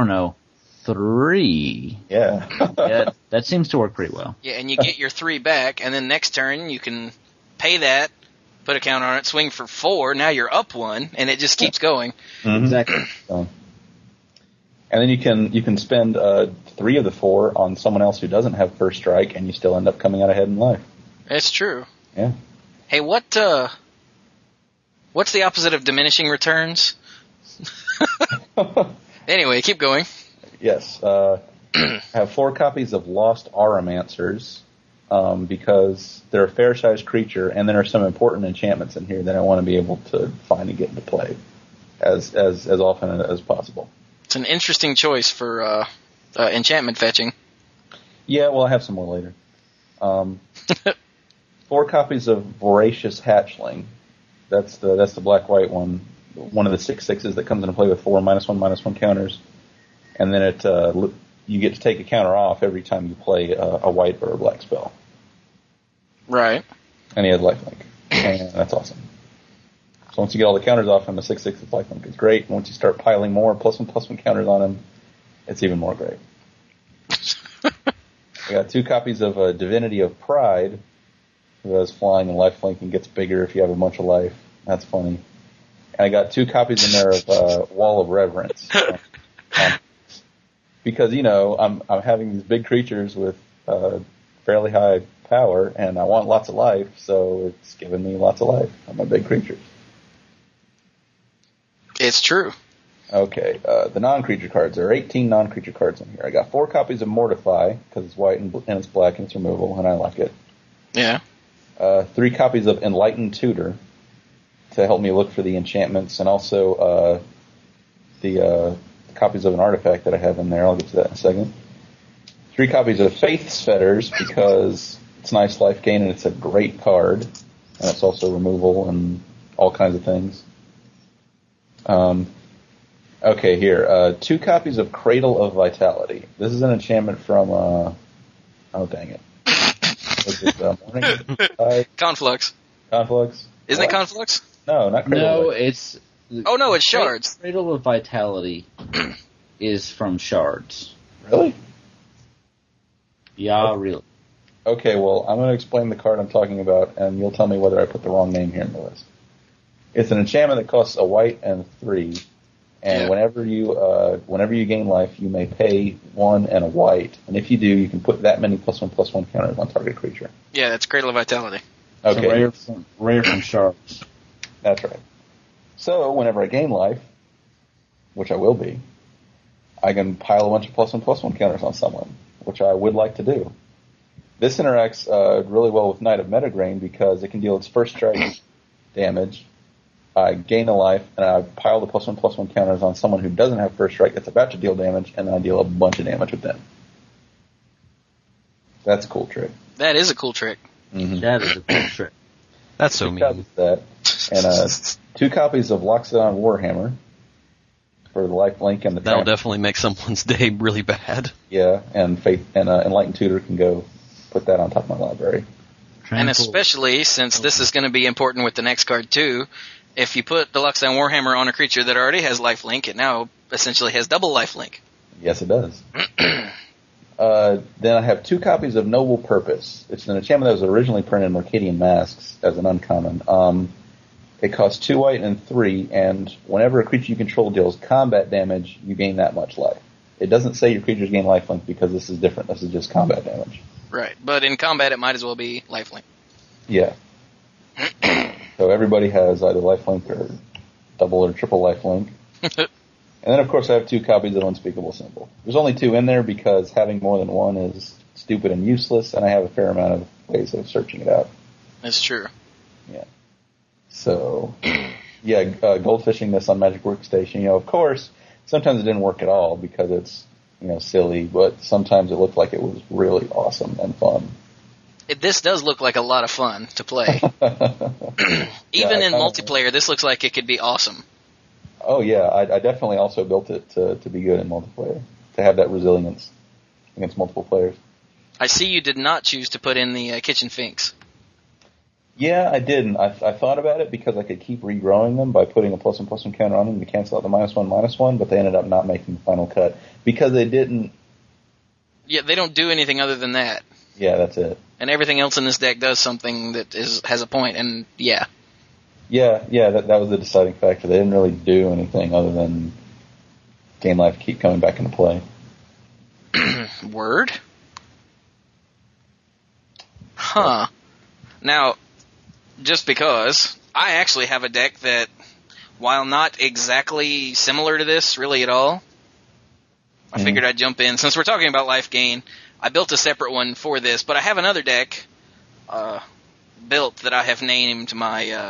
Speaker 1: 3.
Speaker 4: Yeah.
Speaker 1: Yeah, that seems to work pretty well.
Speaker 2: Yeah, and you get your 3 back, and then next turn you can pay that, put a counter on it, swing for 4, now you're up 1, and it just keeps going.
Speaker 4: Mm-hmm.
Speaker 1: Exactly.
Speaker 4: And then you can spend 3 of the 4 on someone else who doesn't have First Strike, and you still end up coming out ahead in life.
Speaker 2: That's true.
Speaker 4: Yeah.
Speaker 2: Hey, what's the opposite of diminishing returns? Anyway, keep going.
Speaker 4: Yes. I have 4 copies of Lost Auramancers, because they're a fair-sized creature, and there are some important enchantments in here that I want to be able to find and get into play as often as possible.
Speaker 2: It's an interesting choice for enchantment fetching.
Speaker 4: Yeah, well, I have some more later. 4 copies of Voracious Hatchling. That's the black-white one. One of the 6/6s that comes into play with 4 -1/-1 counters. And then you get to take a counter off every time you play a white or a black spell.
Speaker 2: Right.
Speaker 4: And he has lifelink. And that's awesome. So once you get all the counters off him, a 6/6 with lifelink is great. And once you start piling more +1/+1 counters on him, it's even more great. I got 2 copies of Divinity of Pride, who has flying and lifelink and gets bigger if you have a bunch of life. That's funny. And I got 2 copies in there of Wall of Reverence. Because, I'm having these big creatures with fairly high power, and I want lots of life, so it's giving me lots of life on my big creatures.
Speaker 2: It's true.
Speaker 4: Okay, the non-creature cards. There are 18 non-creature cards in here. I got 4 copies of Mortify, because it's white and it's black and it's removal, and I like it.
Speaker 2: Yeah.
Speaker 4: 3 copies of Enlightened Tutor to help me look for the enchantments, and also the copies of an artifact that I have in there. I'll get to that in a second. 3 copies of Faith's Fetters, because it's nice life gain and it's a great card, and it's also removal and all kinds of things. Okay, here. 2 copies of Cradle of Vitality. This is an enchantment from, oh dang it. What's it, Morning?
Speaker 2: Conflux.
Speaker 4: Conflux?
Speaker 2: Isn't it Conflux?
Speaker 4: No, not Cradle.
Speaker 1: No,
Speaker 4: of Vitality.
Speaker 1: it's...
Speaker 2: Oh, no, it's Shards.
Speaker 1: Cradle of Vitality is from Shards.
Speaker 4: Really?
Speaker 1: Yeah, really.
Speaker 4: Okay, well, I'm going to explain the card I'm talking about, and you'll tell me whether I put the wrong name here in the list. It's an enchantment that costs a white and 3, and
Speaker 2: Yeah.
Speaker 4: whenever you gain life, you may pay 1 and a white, and if you do, you can put that many +1/+1 counters on target creature.
Speaker 2: Yeah, that's Cradle of Vitality.
Speaker 4: Okay,
Speaker 1: So rare from Shards.
Speaker 4: that's right. So, whenever I gain life, which I will be, I can pile a bunch of +1/+1 counters on someone, which I would like to do. This interacts really well with Knight of Metagrain because it can deal its first strike damage. I gain a life, and I pile the +1/+1 counters on someone who doesn't have first strike that's about to deal damage, and then I deal a bunch of damage with them. That's a cool trick.
Speaker 2: That is a cool trick.
Speaker 4: Mm-hmm.
Speaker 1: That is a cool trick.
Speaker 3: That's so mean.
Speaker 4: That. And 2 copies of Loxodon Warhammer for the life link and the
Speaker 3: That'll
Speaker 4: tramp.
Speaker 3: definitely make someone's day really bad.
Speaker 4: Yeah, and Faith and Enlightened Tutor can go put that on top of my library.
Speaker 2: And especially since this is going to be important with the next card too, if you put the Loxodon Warhammer on a creature that already has lifelink, it now essentially has double lifelink.
Speaker 4: Yes, it does. Then I have 2 copies of Noble Purpose. It's an enchantment that was originally printed in Mercadian Masks as an uncommon. It costs 2 white and 3, and whenever a creature you control deals combat damage, you gain that much life. It doesn't say your creatures gain lifelink because this is different. This is just combat damage.
Speaker 2: Right, but in combat it might as well be lifelink.
Speaker 4: Yeah. So everybody has either lifelink or double or triple lifelink. And then, of course, I have 2 copies of Unspeakable Symbol. There's only 2 in there because having more than 1 is stupid and useless, and I have a fair amount of ways of searching it out.
Speaker 2: That's true.
Speaker 4: Yeah. So, yeah, goldfishing this on Magic Workstation. Of course, sometimes it didn't work at all because it's, silly, but sometimes it looked like it was really awesome and fun.
Speaker 2: This does look like a lot of fun to play. Even in multiplayer, this looks like it could be awesome.
Speaker 4: Oh, yeah, I definitely also built it to be good in multiplayer, to have that resilience against multiple players.
Speaker 2: I see you did not choose to put in the Kitchen Finks.
Speaker 4: Yeah, I didn't. I thought about it because I could keep regrowing them by putting a +1/+1 counter on them to cancel out the -1/-1, but they ended up not making the final cut because they didn't.
Speaker 2: Yeah, they don't do anything other than that.
Speaker 4: Yeah, that's it.
Speaker 2: And everything else in this deck does something that has a point, and yeah.
Speaker 4: Yeah, that was the deciding factor. They didn't really do anything other than gain life, keep coming back into play.
Speaker 2: Word? Huh. Now, just because, I actually have a deck that, while not exactly similar to this really at all, I figured I'd jump in. Since we're talking about life gain, I built a separate one for this, but I have another deck built that I have named my,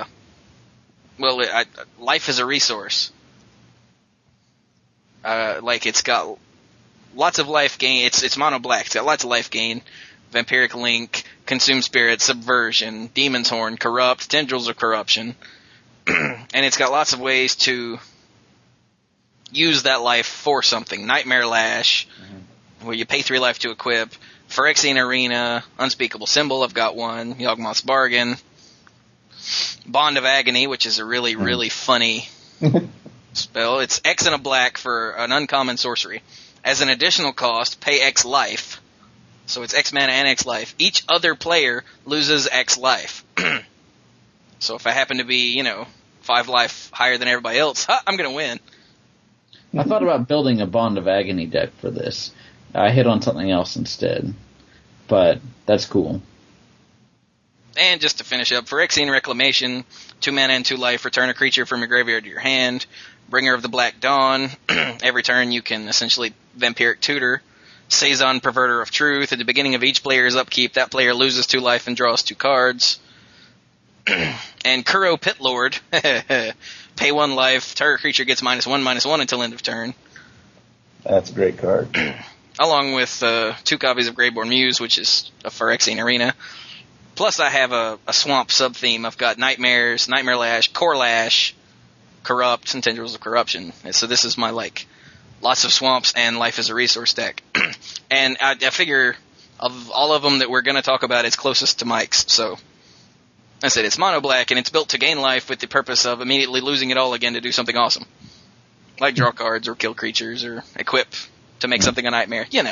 Speaker 2: Life as a Resource. It's got lots of life gain. It's mono black. It's got lots of life gain. Vampiric Link, Consume Spirit, Subversion, Demon's Horn, Corrupt, Tendrils of Corruption. And it's got lots of ways to use that life for something. Nightmare Lash, where you pay 3 life to equip. Phyrexian Arena, Unspeakable Symbol, I've got one. Yawgmoth's Bargain. Bond of Agony, which is a really, really funny spell. It's X and a black for an uncommon sorcery. As an additional cost, pay X life. So it's X mana and X life. Each other player loses X life. So if I happen to be, 5 life higher than everybody else, I'm going to win.
Speaker 1: I thought about building a Bond of Agony deck for this. I hit on something else instead. But that's cool.
Speaker 2: And just to finish up, Phyrexian Reclamation, 2 mana and 2 life, return a creature from your graveyard to your hand. Bringer of the Black Dawn, every turn you can essentially Vampiric Tutor. Saison, Perverter of Truth, at the beginning of each player's upkeep, that player loses 2 life and draws 2 cards. And Kuro Pitlord, pay 1 life, target creature gets -1/-1 until end of turn.
Speaker 4: That's a great card.
Speaker 2: Along with 2 copies of Greyborn Muse, which is a Phyrexian Arena. Plus I have a swamp sub-theme. I've got Nightmares, Nightmare Lash, Core Lash, Corrupt, and Tendrils of Corruption. And so this is my, lots of swamps and life as a resource deck. And I figure of all of them that we're going to talk about, it's closest to Mike's. So I said it's mono black, and it's built to gain life with the purpose of immediately losing it all again to do something awesome. Like draw cards or kill creatures or equip to make something a nightmare.
Speaker 4: Yeah.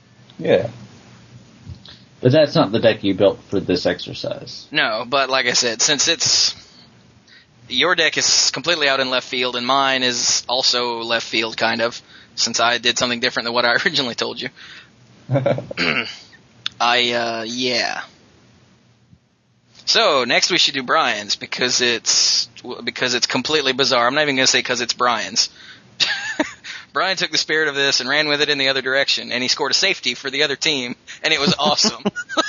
Speaker 1: But that's not the deck you built for this exercise.
Speaker 2: No, but like I said, since your deck is completely out in left field and mine is also left field, kind of, since I did something different than what I originally told you. Yeah. So, next we should do Brian's, because it's completely bizarre. I'm not even going to say because it's Brian's. Brian took the spirit of this and ran with it in the other direction, and he scored a safety for the other team, and it was awesome.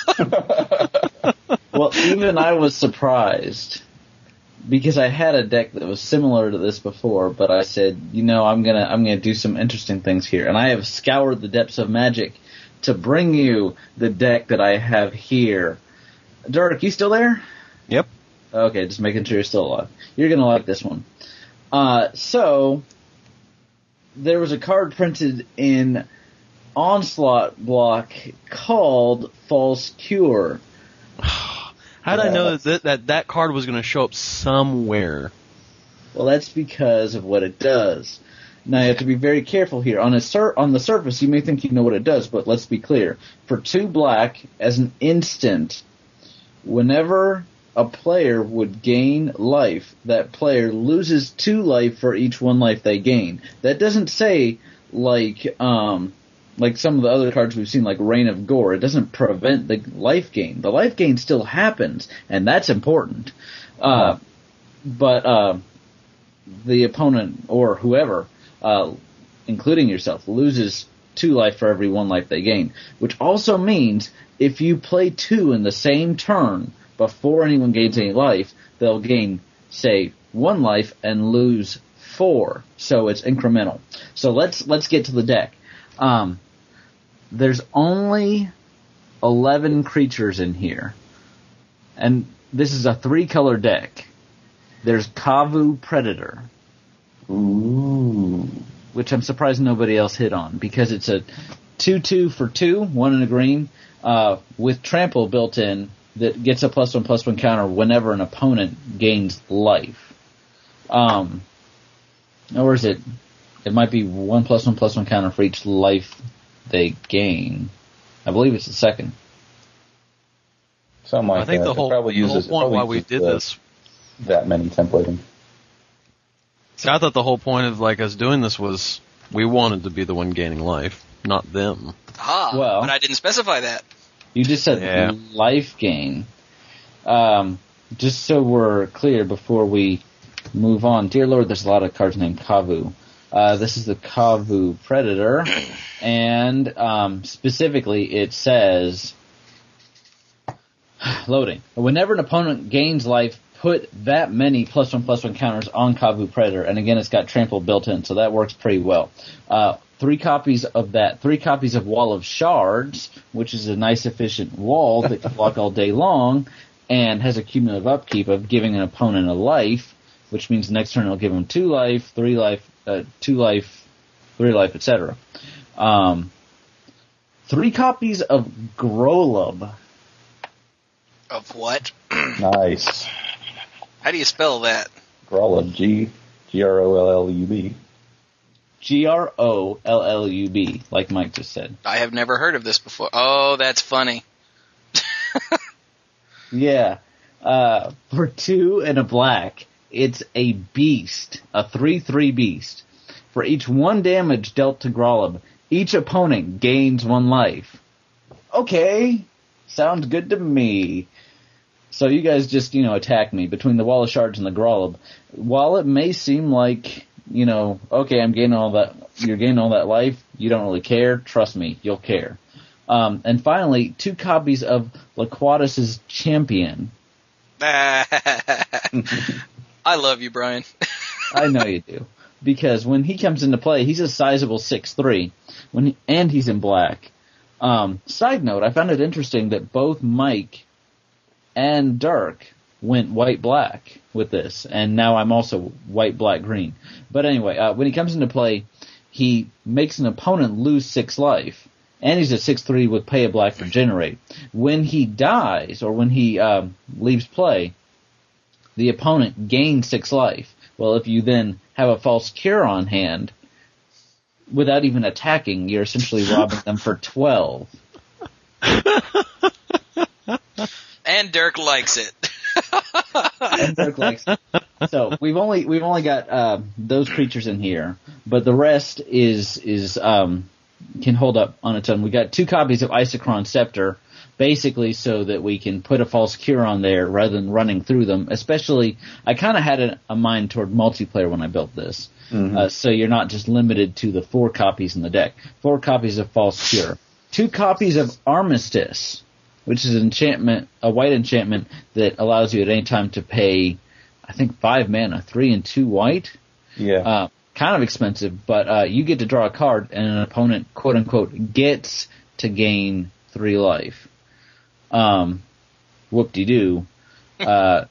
Speaker 1: Well, even I was surprised, because I had a deck that was similar to this before, but I said, I'm gonna do some interesting things here, and I have scoured the depths of Magic to bring you the deck that I have here. Dirk, you still there?
Speaker 3: Yep.
Speaker 1: Okay, just making sure you're still alive. You're gonna like this one. So there was a card printed in Onslaught block called False Cure.
Speaker 3: How did I know that card was going to show up somewhere?
Speaker 1: Well, that's because of what it does. Now, you have to be very careful here. On the surface, you may think you know what it does, but let's be clear. For 2 black, as an instant, whenever a player would gain life, that player loses 2 life for each 1 life they gain. That doesn't say, like some of the other cards we've seen, like Reign of Gore. It doesn't prevent the life gain. The life gain still happens, and that's important. But the opponent, or whoever, including yourself, loses 2 life for every 1 life they gain. Which also means, if you play 2 in the same turn, before anyone gains any life, they'll gain, say, 1 life and lose 4. So it's incremental. So let's get to the deck. There's only 11 creatures in here. And this is a 3-color deck. There's Kavu Predator.
Speaker 4: Ooh.
Speaker 1: Which I'm surprised nobody else hit on, because it's a 2/2 for 2, 1 in a green, with trample built in, that gets a +1/+1 counter whenever an opponent gains life. Or is it? It might be 1 +1/+1 counter for each life they gain. I believe it's the second.
Speaker 4: Something like
Speaker 3: I think
Speaker 4: that.
Speaker 3: the whole point why we did this,
Speaker 4: that many templating.
Speaker 3: See, I thought the whole point of us doing this was we wanted to be the one gaining life, not them.
Speaker 1: Well,
Speaker 2: but I didn't specify that.
Speaker 1: You just said life gain. Just so we're clear before we move on, dear Lord, there's a lot of cards named Kavu. This is the Kavu Predator, and specifically it says, loading. Whenever an opponent gains life, put that many +1/+1 counters on Kavu Predator, and again it's got trample built in, so that works pretty well. 3 copies of that, 3 copies of Wall of Shards, which is a nice efficient wall that can block all day long, and has a cumulative upkeep of giving an opponent a life, which means the next turn it'll give him 2 life, 3 life, 2 life, 3 life, etc. 3 copies of Grolub.
Speaker 2: Of what?
Speaker 4: Nice.
Speaker 2: How do you spell that?
Speaker 4: Grolub, G-R-O-L-L-U-B.
Speaker 1: Grollub, like Mike just said.
Speaker 2: I have never heard of this before. Oh, that's funny.
Speaker 1: Yeah. For 2 and a black, it's a beast, a 3/3 beast. For each 1 damage dealt to Grolub, each opponent gains 1 life. Okay, sounds good to me. So you guys just, attack me between the Wall of Shards and the Grolub. While it may seem like, okay, I'm gaining all that, you're gaining all that life, you don't really care, trust me, you'll care. And finally, 2 copies of Laquatus's Champion.
Speaker 2: I love you, Brian.
Speaker 1: I know you do. Because when he comes into play, he's a sizable 6'3", and he's in black. Side note, I found it interesting that both Mike and Dirk went white-black with this, and now I'm also white-black-green. But anyway, when he comes into play, he makes an opponent lose 6 life, and he's a 6'3" with pay a black for generate. When he dies, or when he leaves play, the opponent gains 6 life. Well, if you then have a false cure on hand, without even attacking, you're essentially robbing them for 12.
Speaker 2: And Dirk likes it.
Speaker 1: And Dirk likes it. So we've only got those creatures in here, but the rest is can hold up on its own. We got 2 copies of Isochron Scepter, basically so that we can put a false cure on there rather than running through them. Especially, I kind of had a mind toward multiplayer when I built this. Mm-hmm. So you're not just limited to the 4 copies in the deck. 4 copies of False Cure. 2 copies of Armistice, which is a white enchantment that allows you at any time to pay, I think, 5 mana, 3 and 2 white.
Speaker 4: Yeah.
Speaker 1: Kind of expensive, but you get to draw a card, and an opponent, quote unquote, gets to gain 3 life. Whoop-de-doo. 2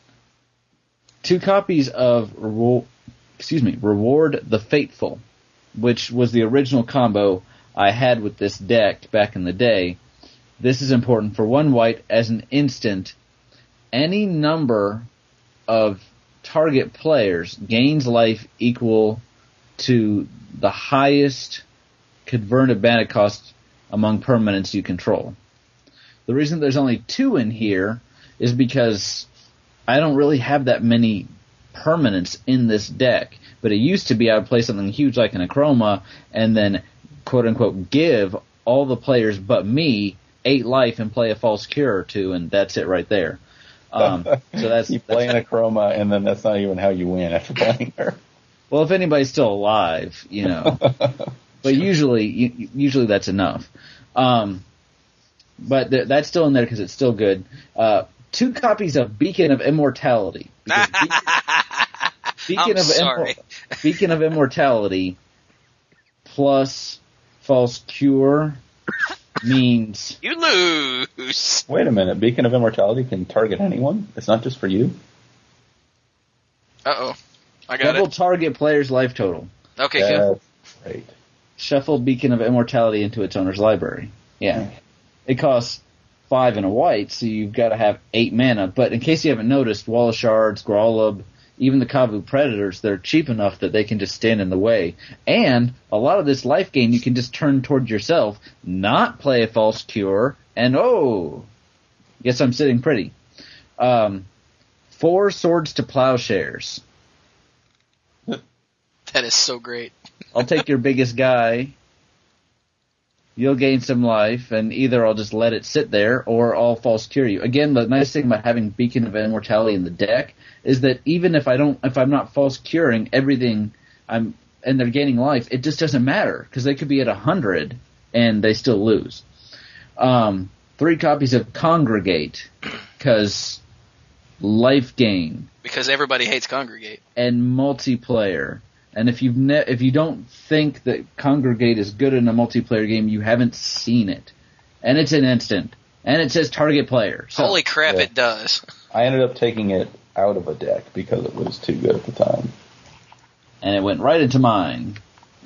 Speaker 1: copies of Reward the Fateful, which was the original combo I had with this deck back in the day. This is important for 1 white as an instant. Any number of target players gains life equal to the highest converted mana cost among permanents you control. The reason there's only 2 in here is because I don't really have that many permanents in this deck. But it used to be I would play something huge like an Acroma and then, quote-unquote, give all the players but me 8 life and play a False Cure or 2, and that's it right there. So that's
Speaker 4: you play an Acroma, and then that's not even how you win after playing her.
Speaker 1: Well, if anybody's still alive, But usually that's enough. But that's still in there because it's still good. 2 copies of Beacon of Immortality. Beacon of Immortality plus False Cure means
Speaker 2: you lose.
Speaker 4: Wait a minute. Beacon of Immortality can target anyone? It's not just for you?
Speaker 2: Uh-oh. I got
Speaker 1: double
Speaker 2: it.
Speaker 1: Target player's life total.
Speaker 2: Okay, cool.
Speaker 4: Great.
Speaker 1: Shuffle Beacon of Immortality into its owner's library. Yeah. It costs 5 and a white, so you've got to have 8 mana. But in case you haven't noticed, Wall of Shards, Grolub, even the Kavu Predators, they're cheap enough that they can just stand in the way. And a lot of this life gain you can just turn toward yourself, not play a False Cure, and guess I'm sitting pretty. 4 Swords to Plowshares.
Speaker 2: That is so great.
Speaker 1: I'll take your biggest guy. You'll gain some life, and either I'll just let it sit there, or I'll False Cure you. Again, the nice thing about having Beacon of Immortality in the deck is that even if I'm not False Curing everything, and they're gaining life, it just doesn't matter because they could be at 100 and they still lose. 3 copies of Congregate because life gain.
Speaker 2: Because everybody hates Congregate.
Speaker 1: And multiplayer. And if if you don't think that Congregate is good in a multiplayer game, you haven't seen it. And it's an instant. And it says target player. So,
Speaker 2: holy crap,
Speaker 4: yeah.
Speaker 2: It does.
Speaker 4: I ended up taking it out of a deck because it was too good at the time.
Speaker 1: And it went right into mine.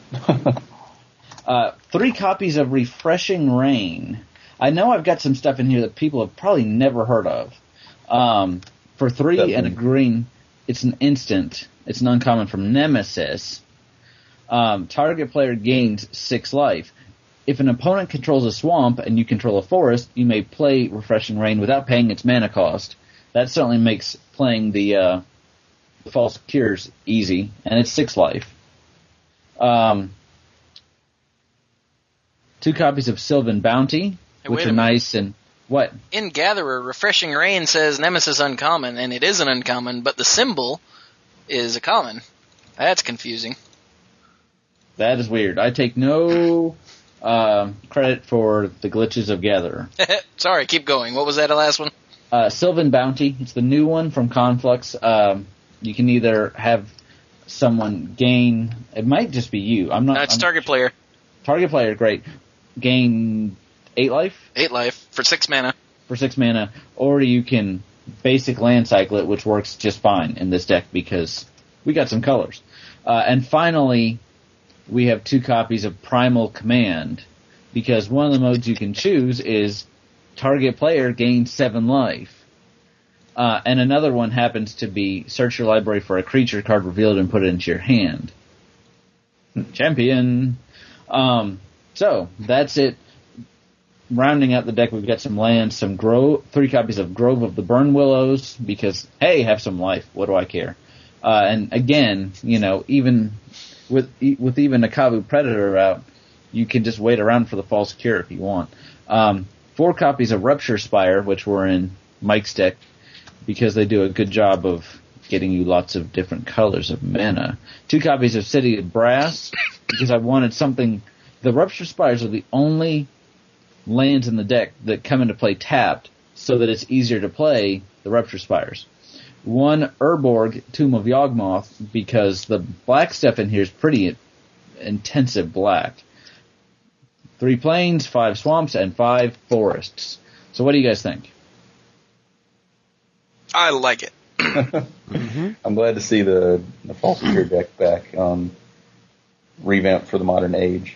Speaker 1: 3 copies of Refreshing Rain. I know I've got some stuff in here that people have probably never heard of. For 3 and a green, it's an instant. It's an uncommon from Nemesis. Target player gains 6 life. If an opponent controls a swamp and you control a forest, you may play Refreshing Rain without paying its mana cost. That certainly makes playing the False Cures easy, and it's 6 life. 2 copies of Sylvan Bounty, which are nice and... What?
Speaker 2: In Gatherer, Refreshing Rain says Nemesis uncommon, and it is an uncommon, but the symbol is a common. That's confusing.
Speaker 1: That is weird. I take no credit for the glitches of Gatherer.
Speaker 2: Sorry, keep going. What was that last one?
Speaker 1: Sylvan Bounty. It's the new one from Conflux. You can either have someone gain... It might just be you. I'm not...
Speaker 2: No, it's target player.
Speaker 1: Target player, great. Gain 8 life?
Speaker 2: 8 life for 6 mana.
Speaker 1: For 6 mana. Or you can basic land cycle it, which works just fine in this deck because we got some colors. And finally, we have 2 copies of Primal Command because one of the modes you can choose is target player gains 7 life. And another one happens to be search your library for a creature card revealed and put it into your hand. Champion. So, that's it. Rounding out the deck, we've got some lands, some 3 copies of Grove of the Burn Willows, because, hey, have some life. What do I care? And again, even with even a Kavu Predator out, you can just wait around for the False Cure if you want. 4 copies of Rupture Spire, which were in Mike's deck, because they do a good job of getting you lots of different colors of mana. 2 copies of City of Brass, because I wanted something... The Rupture Spires are the only lands in the deck that come into play tapped, so that it's easier to play the Rupture Spires. 1 Urborg, Tomb of Yawgmoth, because the black stuff in here is pretty intensive black. 3 plains, 5 swamps, and 5 forests. So what do you guys think?
Speaker 2: I like it.
Speaker 4: I'm glad to see the False Cure deck back revamped for the modern age.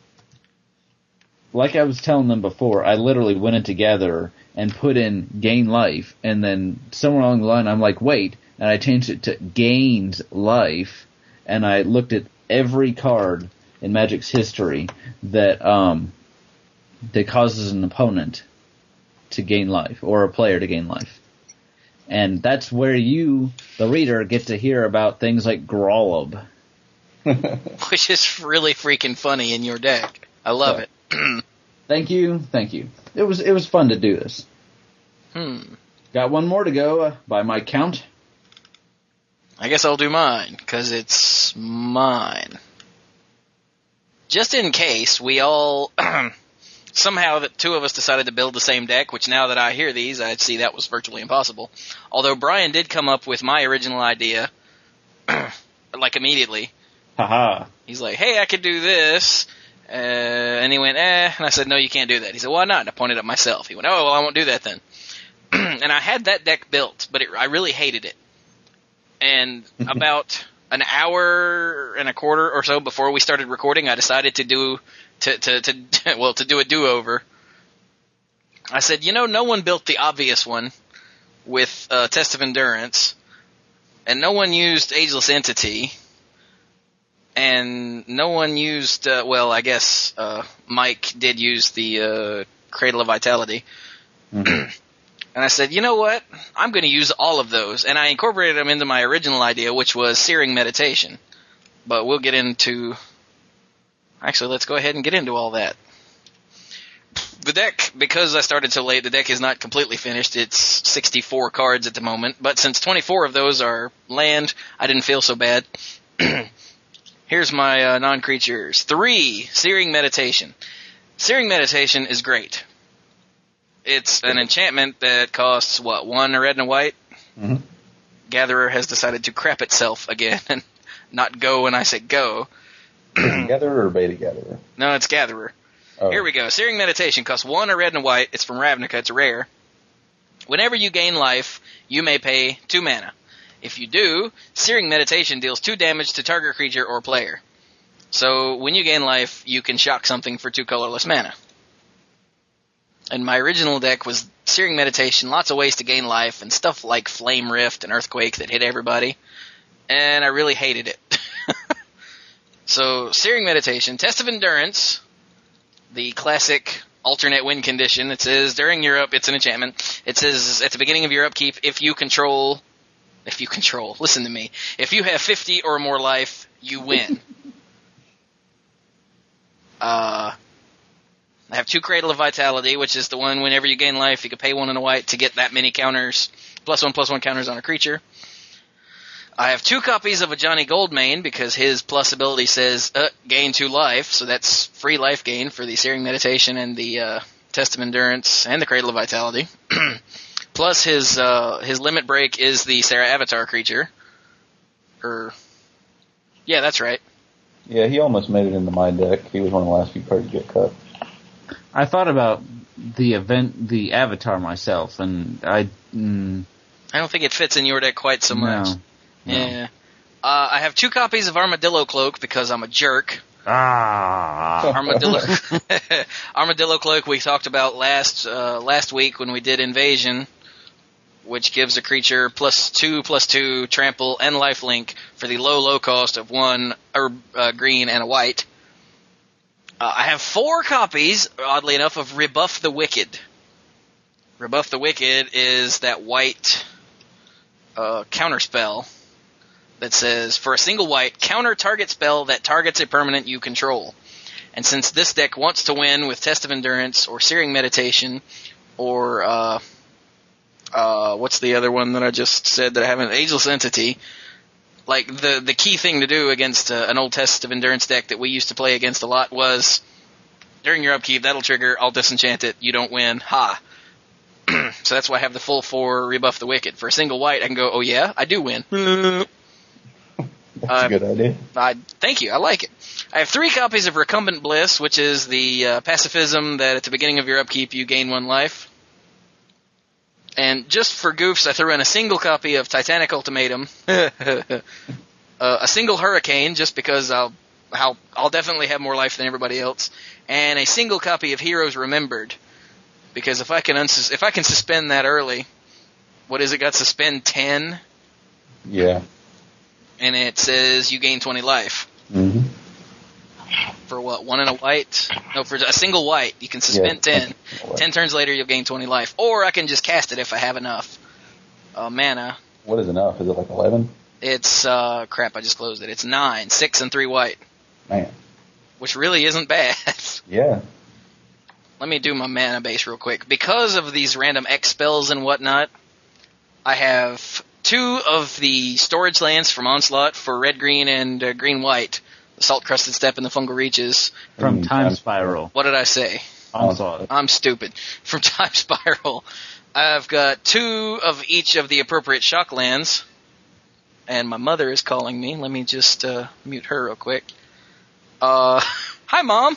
Speaker 1: Like I was telling them before, I literally went in together and put in gain life, and then somewhere along the line I'm like, wait, and I changed it to gains life, and I looked at every card in Magic's history that causes an opponent to gain life, or a player to gain life. And that's where you, the reader, get to hear about things like Grolub.
Speaker 2: Which is really freaking funny in your deck. I love it.
Speaker 1: Thank you. It was fun to do this. Got one more to go by my count.
Speaker 2: I guess I'll do mine, because it's mine. Just in case we all... somehow the 2 of us decided to build the same deck, which now that I hear these, I see that was virtually impossible. Although Brian did come up with my original idea, like immediately.
Speaker 1: Haha.
Speaker 2: He's like, hey, I could do this. And he went, and I said, no, you can't do that. He said, why not? And I pointed at myself. He went, oh, well, I won't do that then. And I had that deck built, but I really hated it. And about an hour and a quarter or so before we started recording, I decided to do a do-over. I said, no one built the obvious one with Test of Endurance, and no one used Ageless Entity, and no one used, I guess Mike did use the Cradle of Vitality. Mm-hmm. And I said, you know what? I'm going to use all of those. And I incorporated them into my original idea, which was Searing Meditation. But we'll get into... Actually, let's go ahead and get into all that. The deck, because I started so late, the deck is not completely finished. It's 64 cards at the moment. But since 24 of those are land, I didn't feel so bad. Here's my non-creatures. 3, Searing Meditation. Searing Meditation is great. It's an enchantment that costs, 1 red and a white? Mm-hmm. Gatherer has decided to crap itself again and not go when I say go.
Speaker 4: Gatherer or beta gatherer?
Speaker 2: No, it's Gatherer.
Speaker 4: Oh.
Speaker 2: Here we go. Searing Meditation costs 1 a red and a white. It's from Ravnica. It's a rare. Whenever you gain life, you may pay 2 mana. If you do, Searing Meditation deals 2 damage to target creature or player. So when you gain life, you can shock something for 2 colorless mana. And my original deck was Searing Meditation, lots of ways to gain life, and stuff like Flame Rift and Earthquake that hit everybody. And I really hated it. So, Searing Meditation, Test of Endurance, the classic alternate win condition. It says, during your up, it's an enchantment. It says, at the beginning of your upkeep, if you control, listen to me, if you have 50 or more life, you win. I have 2 Cradle of Vitality, which is the one whenever you gain life, you can pay 1 and a white to get that many counters, +1/+1 counters on a creature. I have 2 copies of a Johnny Goldmane because his plus ability says gain 2 life, so that's free life gain for the Searing Meditation and the Test of Endurance and the Cradle of Vitality. Plus his limit break is the Sarah Avatar creature. Yeah, that's right.
Speaker 4: Yeah, he almost made it into my deck. He was one of the last few cards to get cut.
Speaker 1: I thought about the Avatar myself, and I
Speaker 2: don't think it fits in your deck quite so much.
Speaker 1: No.
Speaker 2: Yeah. I have 2 copies of Armadillo Cloak because I'm a jerk. Armadillo Cloak we talked about last week when we did Invasion, which gives a creature +2/+2 trample and lifelink for the low cost of 1 green and a white. I have 4 copies, oddly enough, of Rebuff the Wicked. Rebuff the Wicked is that white counterspell that says, for a single white, counter target spell that targets a permanent you control. And since this deck wants to win with Test of Endurance or Searing Meditation or what's the other one that I just said that I haven't? Ageless Entity. Like, the key thing to do against an old Test of Endurance deck that we used to play against a lot was, during your upkeep, that'll trigger, I'll disenchant it, you don't win, ha. So that's why I have the full 4 Rebuff the Wicked. For a single white, I can go, oh yeah, I do win.
Speaker 4: That's a good idea.
Speaker 2: Thank you, I like it. I have 3 copies of Recumbent Bliss, which is the pacifism that at the beginning of your upkeep you gain 1 life. And just for goofs, I threw in a single copy of Titanic Ultimatum, a single Hurricane, just because I'll definitely have more life than everybody else, and a single copy of Heroes Remembered, because if I can suspend that early, what is it got? Suspend 10?
Speaker 4: Yeah.
Speaker 2: And it says you gain 20 life.
Speaker 4: Mm-hmm.
Speaker 2: For what, 1 and a white? No, for a single white, you can suspend 10. 10 turns later, you'll gain 20 life. Or I can just cast it if I have enough mana.
Speaker 4: What is enough? Is it like 11?
Speaker 2: It's, crap, I just closed it. It's 9, 6 and 3 white.
Speaker 4: Man.
Speaker 2: Which really isn't bad.
Speaker 4: Yeah.
Speaker 2: Let me do my mana base real quick. Because of these random X spells and whatnot, I have 2 of the storage lands from Onslaught for red-green and green-white. The Salt-Crusted Steppe and the Fungal Reaches.
Speaker 1: From Time Spiral.
Speaker 2: What did I say?
Speaker 1: Onslaught.
Speaker 2: I'm stupid. From Time Spiral. I've got 2 of each of the appropriate shock lands. And my mother is calling me. Let me just mute her real quick. Hi, Mom!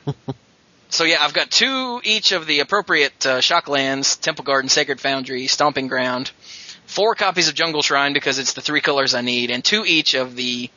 Speaker 2: So yeah, I've got 2 each of the appropriate shock lands, Temple Garden, Sacred Foundry, Stomping Ground, 4 copies of Jungle Shrine because it's the 3 colors I need, and 2 each of the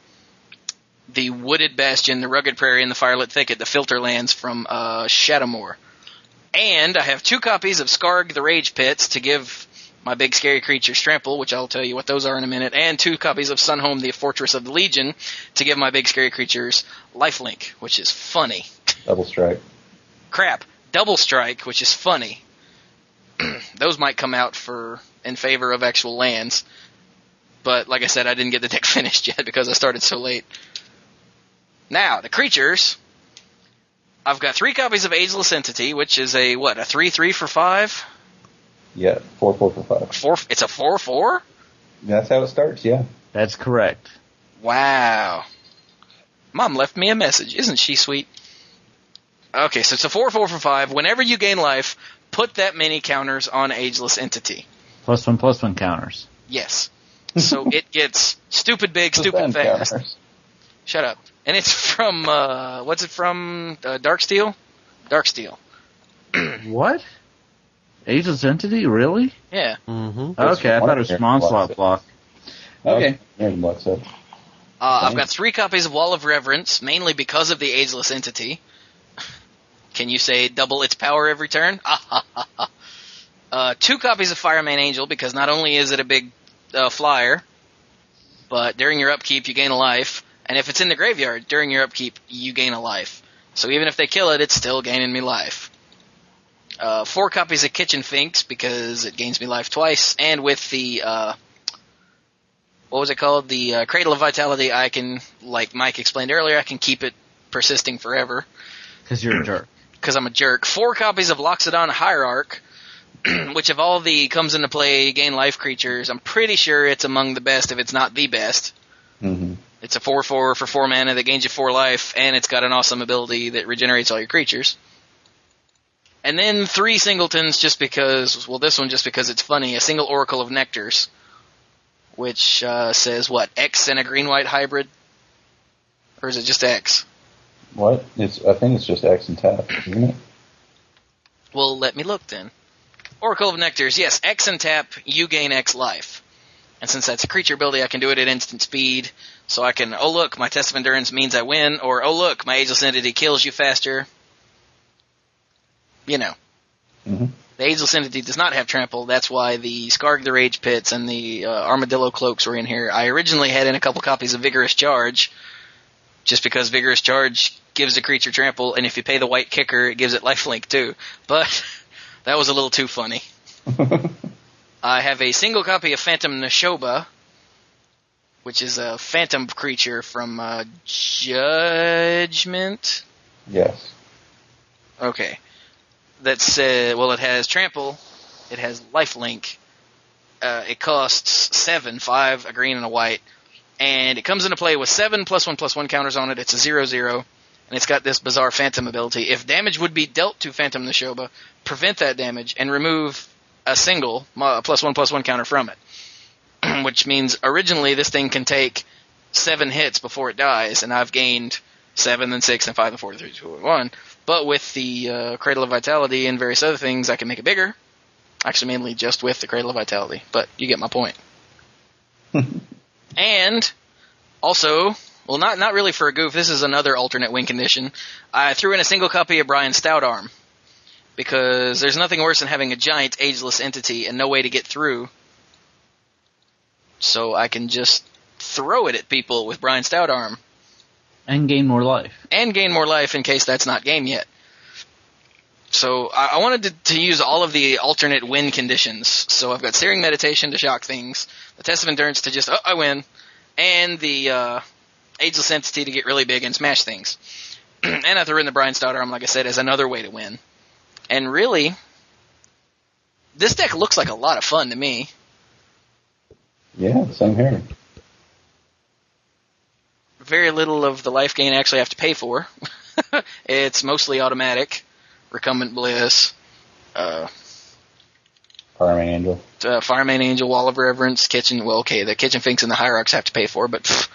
Speaker 2: Wooded Bastion, the Rugged Prairie, and the Firelit Thicket, the filter lands from Shadowmoor. And I have 2 copies of Skarg the Rage Pits to give my big scary creatures trample, which I'll tell you what those are in a minute, and 2 copies of Sunhome the Fortress of the Legion to give my big scary creatures lifelink, which is funny.
Speaker 4: Double strike.
Speaker 2: Crap. Double strike, which is funny. Those might come out in favor of actual lands. But like I said, I didn't get the deck finished yet because I started so late. Now, the creatures. I've got 3 copies of Ageless Entity, which is a 3/3 for 5?
Speaker 4: Yeah, 4/4 for 5.
Speaker 2: It's a 4/4?
Speaker 4: That's how it starts, yeah.
Speaker 1: That's correct.
Speaker 2: Wow. Mom left me a message. Isn't she sweet? Okay, so it's a 4/4 for 5. Whenever you gain life, put that many counters on Ageless Entity.
Speaker 1: +1/+1 counters.
Speaker 2: Yes. So it gets stupid big, stupid fast.
Speaker 4: Counters.
Speaker 2: Shut up. And it's from, what's it from? Darksteel? Darksteel.
Speaker 1: What? Ageless Entity? Really?
Speaker 2: Yeah.
Speaker 3: Mm-hmm.
Speaker 1: Okay, I thought it was Onslaught Block. Okay.
Speaker 2: I've got 3 copies of Wall of Reverence, mainly because of the Ageless Entity. Can you say double its power every turn? 2 copies of Fireman Angel, because not only is it a big flyer, but during your upkeep you gain a life, and if it's in the graveyard, during your upkeep you gain a life. So even if they kill it, it's still gaining me life. 4 copies of Kitchen Finks, because it gains me life twice, and with the, what was it called? The Cradle of Vitality, I can, like Mike explained earlier, I can keep it persisting forever.
Speaker 1: Because you're a jerk.
Speaker 2: Because I'm a jerk. 4 copies of Loxodon Hierarch, which of all the comes into play gain life creatures, I'm pretty sure it's among the best, if it's not the best.
Speaker 4: Mm-hmm.
Speaker 2: It's a 4/4 for 4 mana that gains you 4 life, and it's got an awesome ability that regenerates all your creatures. And then 3 singletons just because, well, this one just because it's funny, a single Oracle of Nectars, which says, what, X and a green-white hybrid? Or is it just X?
Speaker 4: What? I think it's just X and tap, isn't it?
Speaker 2: Well, let me look then. Oracle of Nectars, yes, X and tap, you gain X life. And since that's a creature ability, I can do it at instant speed. So I can, oh look, my Test of Endurance means I win, or oh look, my Ageless Entity kills you faster. You know.
Speaker 4: Mm-hmm.
Speaker 2: The Ageless Entity does not have trample, that's why the Skarg the Rage Pits and the Armadillo Cloaks were in here. I originally had in a couple copies of Vigorous Charge, just because Vigorous Charge gives a creature trample, and if you pay the white kicker, it gives it lifelink too. But that was a little too funny. I have a single copy of Phantom Neshoba, which is a phantom creature from Judgment?
Speaker 4: Yes.
Speaker 2: Okay. That's, well, it has trample, it has lifelink, it costs 7, 5, a green and a white, and it comes into play with 7 +1/+1 counters on it. It's a 0/0, and it's got this bizarre phantom ability. If damage would be dealt to Phantom Neshoba, prevent that damage and remove a single +1/+1 counter from it. Which means originally this thing can take 7 hits before it dies, and I've gained 7, then 6, then 5, then 4, 3, 2, 1. But with the Cradle of Vitality and various other things, I can make it bigger. Actually, mainly just with the Cradle of Vitality, but you get my point. And also, well, not really for a goof. This is another alternate win condition. I threw in a single copy of Brian Stoutarm because there's nothing worse than having a giant ageless entity and no way to get through. So I can just throw it at people with Brian Stoutarm.
Speaker 1: And gain more life.
Speaker 2: And gain more life in case that's not game yet. So I wanted to use all of the alternate win conditions. So I've got Searing Meditation to shock things, the Test of Endurance to just, I win, and the Ageless Entity to get really big and smash things. And I threw in the Brian Stoutarm, like I said, as another way to win. And really, this deck looks like a lot of fun to me.
Speaker 4: Yeah, same here.
Speaker 2: Very little of the life gain I actually have to pay for. It's mostly automatic. Recumbent Bliss.
Speaker 4: Fireman Angel.
Speaker 2: Fireman Angel, Wall of Reverence, Kitchen. Well, okay, the Kitchen Finks and the Hierarchs have to pay for, but.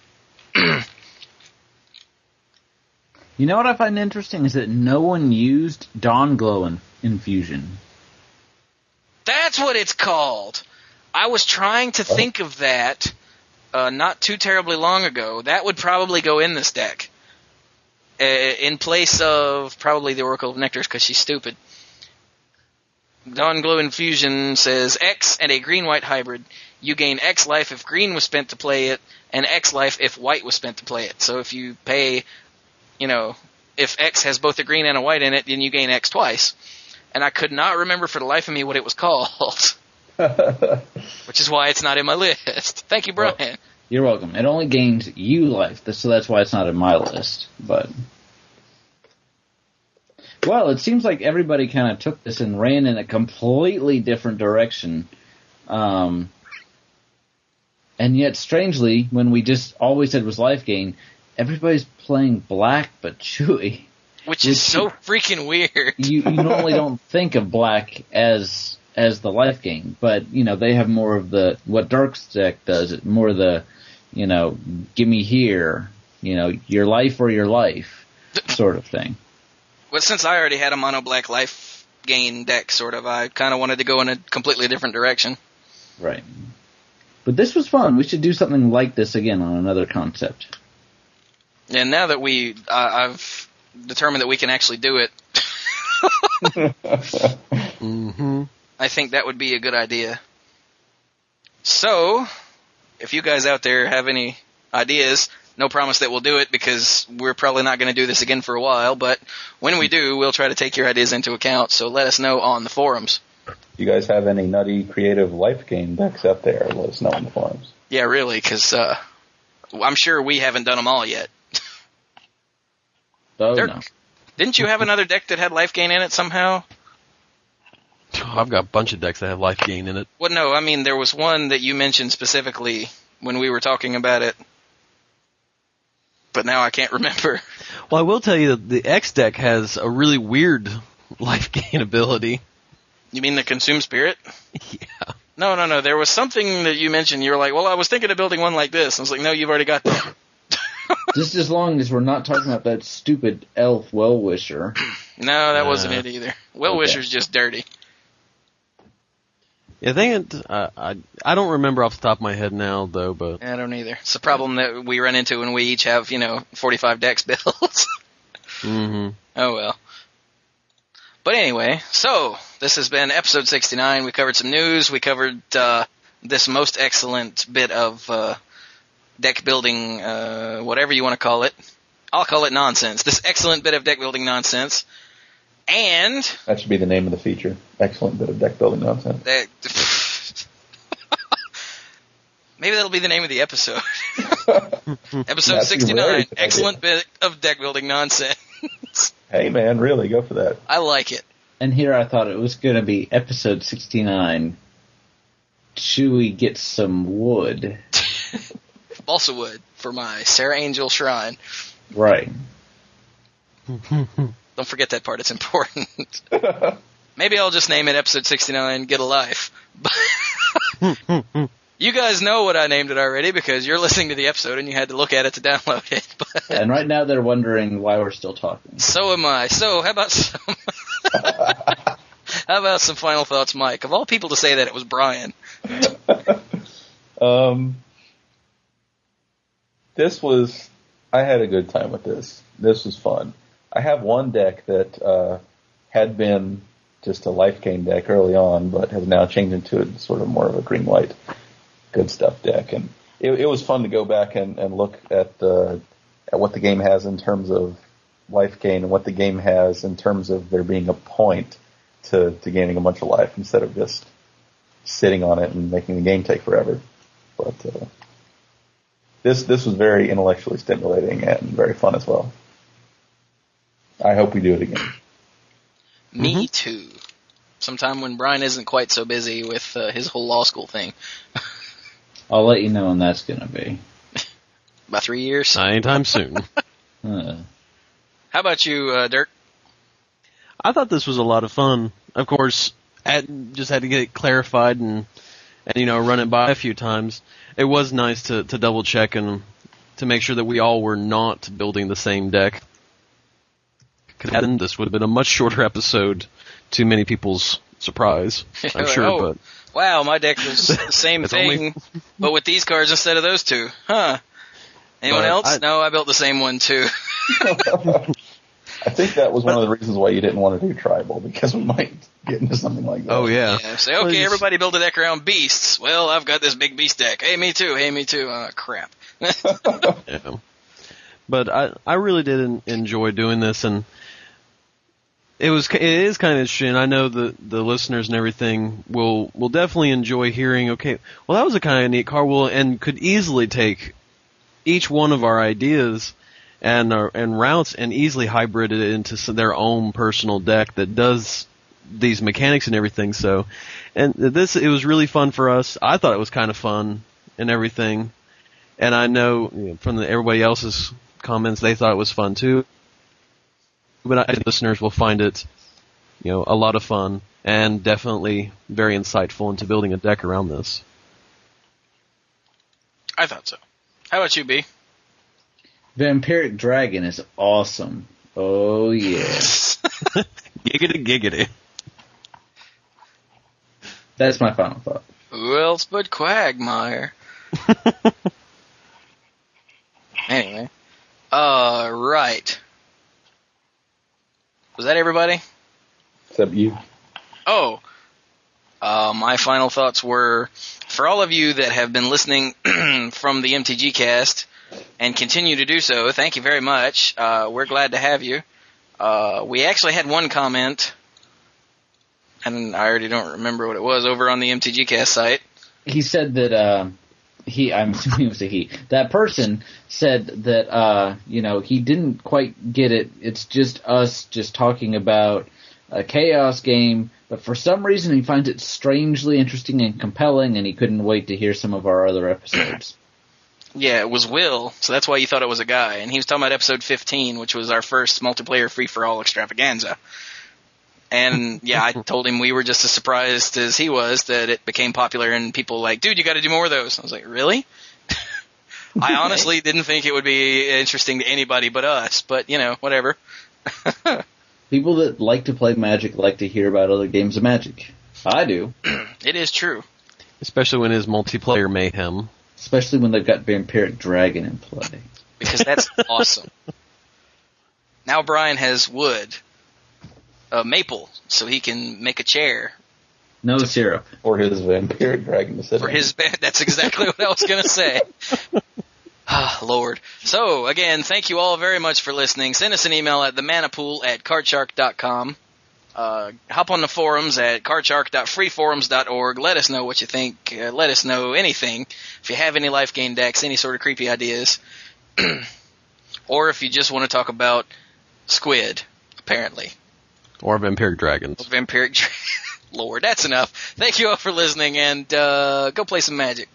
Speaker 1: You know what I find interesting is that no one used Dawn Glow Infusion.
Speaker 2: That's what it's called. I was trying to think of that not too terribly long ago. That would probably go in this deck. In place of probably the Oracle of Nectars because she's stupid. Dawn Glow Infusion says X and a green-white hybrid. You gain X life if green was spent to play it, and X life if white was spent to play it. So if you pay, if X has both a green and a white in it, then you gain X twice. And I could not remember for the life of me what it was called. Which is why it's not in my list. Thank you, Brian.
Speaker 1: Well, you're welcome. It only gains you life, so that's why it's not in my list. But well, it seems like everybody kind of took this and ran in a completely different direction. And yet, strangely, when we just always said was life gain, everybody's playing black but Chewy.
Speaker 2: Which is so freaking weird.
Speaker 1: You normally don't think of black as the life gain, but they have more of the what Dark's deck does. More of the give me here, your life or your life sort of thing.
Speaker 2: Well, since I already had a mono black life gain deck, sort of, I kind of wanted to go in a completely different direction.
Speaker 1: Right. But this was fun. We should do something like this again on another concept.
Speaker 2: And now that I've determined that we can actually do it, I think that would be a good idea. So, if you guys out there have any ideas, no promise that we'll do it because we're probably not going to do this again for a while, but when we do, we'll try to take your ideas into account, so let us know on the forums.
Speaker 4: You guys have any nutty creative life gain decks out there? Let us know in the forums.
Speaker 2: Yeah, really, because I'm sure we haven't done them all yet.
Speaker 1: Oh,
Speaker 2: Dirk,
Speaker 1: no.
Speaker 2: didn't you have another deck that had life gain in it somehow?
Speaker 3: I've got a bunch of decks that have life gain in it.
Speaker 2: Well, no, I mean, there was one that you mentioned specifically when we were talking about it, but now I can't remember.
Speaker 3: Well, I will tell you that the X deck has a really weird life gain ability.
Speaker 2: You mean the Consume Spirit?
Speaker 3: Yeah.
Speaker 2: No, there was something that you mentioned. You were like, well, I was thinking of building one like this. I was like, no, you've already got that.
Speaker 1: Just as long as we're not talking about that stupid elf well-wisher.
Speaker 2: No, that wasn't it either. Well-wisher's just dirty.
Speaker 3: Yeah, I don't remember off the top of my head now, though, but...
Speaker 2: I don't either. It's a problem that we run into when we each have, 45 decks built.
Speaker 3: Mm-hmm.
Speaker 2: Oh, well. But anyway, so, this has been episode 69. We covered some news. We covered this most excellent bit of deck building, whatever you want to call it. I'll call it nonsense. This excellent bit of deck building nonsense. And...
Speaker 4: That should be the name of the feature. Excellent bit of deck building nonsense.
Speaker 2: Maybe that'll be the name of the episode. Episode 69, excellent bit of deck building nonsense.
Speaker 4: Hey man, really, go for that.
Speaker 2: I like it.
Speaker 1: And here I thought it was going to be episode 69. Should we get some wood?
Speaker 2: Balsa wood for my Sarah Angel shrine.
Speaker 1: Right.
Speaker 2: Don't forget that part, it's important. Maybe I'll just name it episode 69, Get a Life. You guys know what I named it already because you're listening to the episode and you had to look at it to download it. But
Speaker 1: And right now they're wondering why we're still talking.
Speaker 2: so am I. So how about some final thoughts, Mike? Of all people to say that, it was Brian.
Speaker 4: I had a good time with this. This was fun. I have one deck that had been just a life gain deck early on, but has now changed into a sort of more of a green white good stuff deck. And it was fun to go back and look at what the game has in terms of life gain and what the game has in terms of there being a point to gaining a bunch of life instead of just sitting on it and making the game take forever. But this was very intellectually stimulating and very fun as well. I hope we do it again.
Speaker 2: Me too. Sometime when Brian isn't quite so busy with his whole law school thing.
Speaker 1: I'll let you know when that's going to be.
Speaker 2: About 3 years.
Speaker 3: Anytime soon.
Speaker 2: How about you, Dirk?
Speaker 3: I thought this was a lot of fun. Of course, just had to get it clarified and run it by a few times. It was nice to double check and to make sure that we all were not building the same deck. This would have been a much shorter episode, to many people's surprise, I'm sure.
Speaker 2: Oh,
Speaker 3: but
Speaker 2: wow, my deck was the same thing, but with these cards instead of those two. Huh. Anyone else? No, I built the same one too.
Speaker 4: I think that was one of the reasons why you didn't want to do tribal, because we might get into something like that.
Speaker 3: Oh, yeah.
Speaker 2: Say, okay, everybody build a deck around beasts. Well, I've got this big beast deck. Hey, me too. Oh, crap.
Speaker 3: Yeah. But I really did enjoy doing this, and it is kind of interesting. I know the listeners and everything will definitely enjoy hearing, okay, well, that was a kind of neat card, and could easily take each one of our ideas and routes and easily hybrid it into their own personal deck that does these mechanics and everything. So, and it was really fun for us. I thought it was kind of fun and everything. And I know from everybody else's comments, they thought it was fun too. But I think listeners will find it, a lot of fun and definitely very insightful into building a deck around this.
Speaker 2: I thought so. How about you, B?
Speaker 1: Vampiric Dragon is awesome. Oh, yeah.
Speaker 3: Giggity giggity.
Speaker 1: That's my final thought.
Speaker 2: Who else but Quagmire? Anyway. Right. Was that everybody?
Speaker 4: Except you.
Speaker 2: Oh. My final thoughts were, for all of you that have been listening from the MTG cast and continue to do so, thank you very much. We're glad to have you. We actually had one comment, and I already don't remember what it was, over on the MTG cast site.
Speaker 1: He said that, I'm assuming it was a he. That person said that, he didn't quite get it. It's just us just talking about a Chaos game, but for some reason he finds it strangely interesting and compelling, and he couldn't wait to hear some of our other episodes.
Speaker 2: Yeah, it was Will, so that's why you thought it was a guy. And he was talking about episode 15, which was our first multiplayer free-for-all extravaganza. And, yeah, I told him we were just as surprised as he was that it became popular and people like, dude, you gotta do more of those. I was like, really? I honestly didn't think it would be interesting to anybody but us, but, whatever.
Speaker 1: People that like to play Magic like to hear about other games of Magic. I do.
Speaker 2: It is true.
Speaker 3: Especially when it's multiplayer mayhem.
Speaker 1: Especially when they've got Vampiric Dragon in play.
Speaker 2: Because that's awesome. Now Brian has wood. Maple, so he can make a chair.
Speaker 1: No syrup.
Speaker 4: Or his Vampiric Dragon to sit
Speaker 2: For
Speaker 4: on.
Speaker 2: his bed. That's exactly what I was going to say. Ah, Lord. So, again, thank you all very much for listening. Send us an email at themanapool@cardshark.com. Hop on the forums at cardshark.freeforums.org. Let us know what you think. Let us know anything. If you have any life gain decks, any sort of creepy ideas. Or if you just want to talk about squid, apparently.
Speaker 3: Or Vampiric Dragons.
Speaker 2: Vampiric Lord, that's enough. Thank you all for listening, and go play some Magic.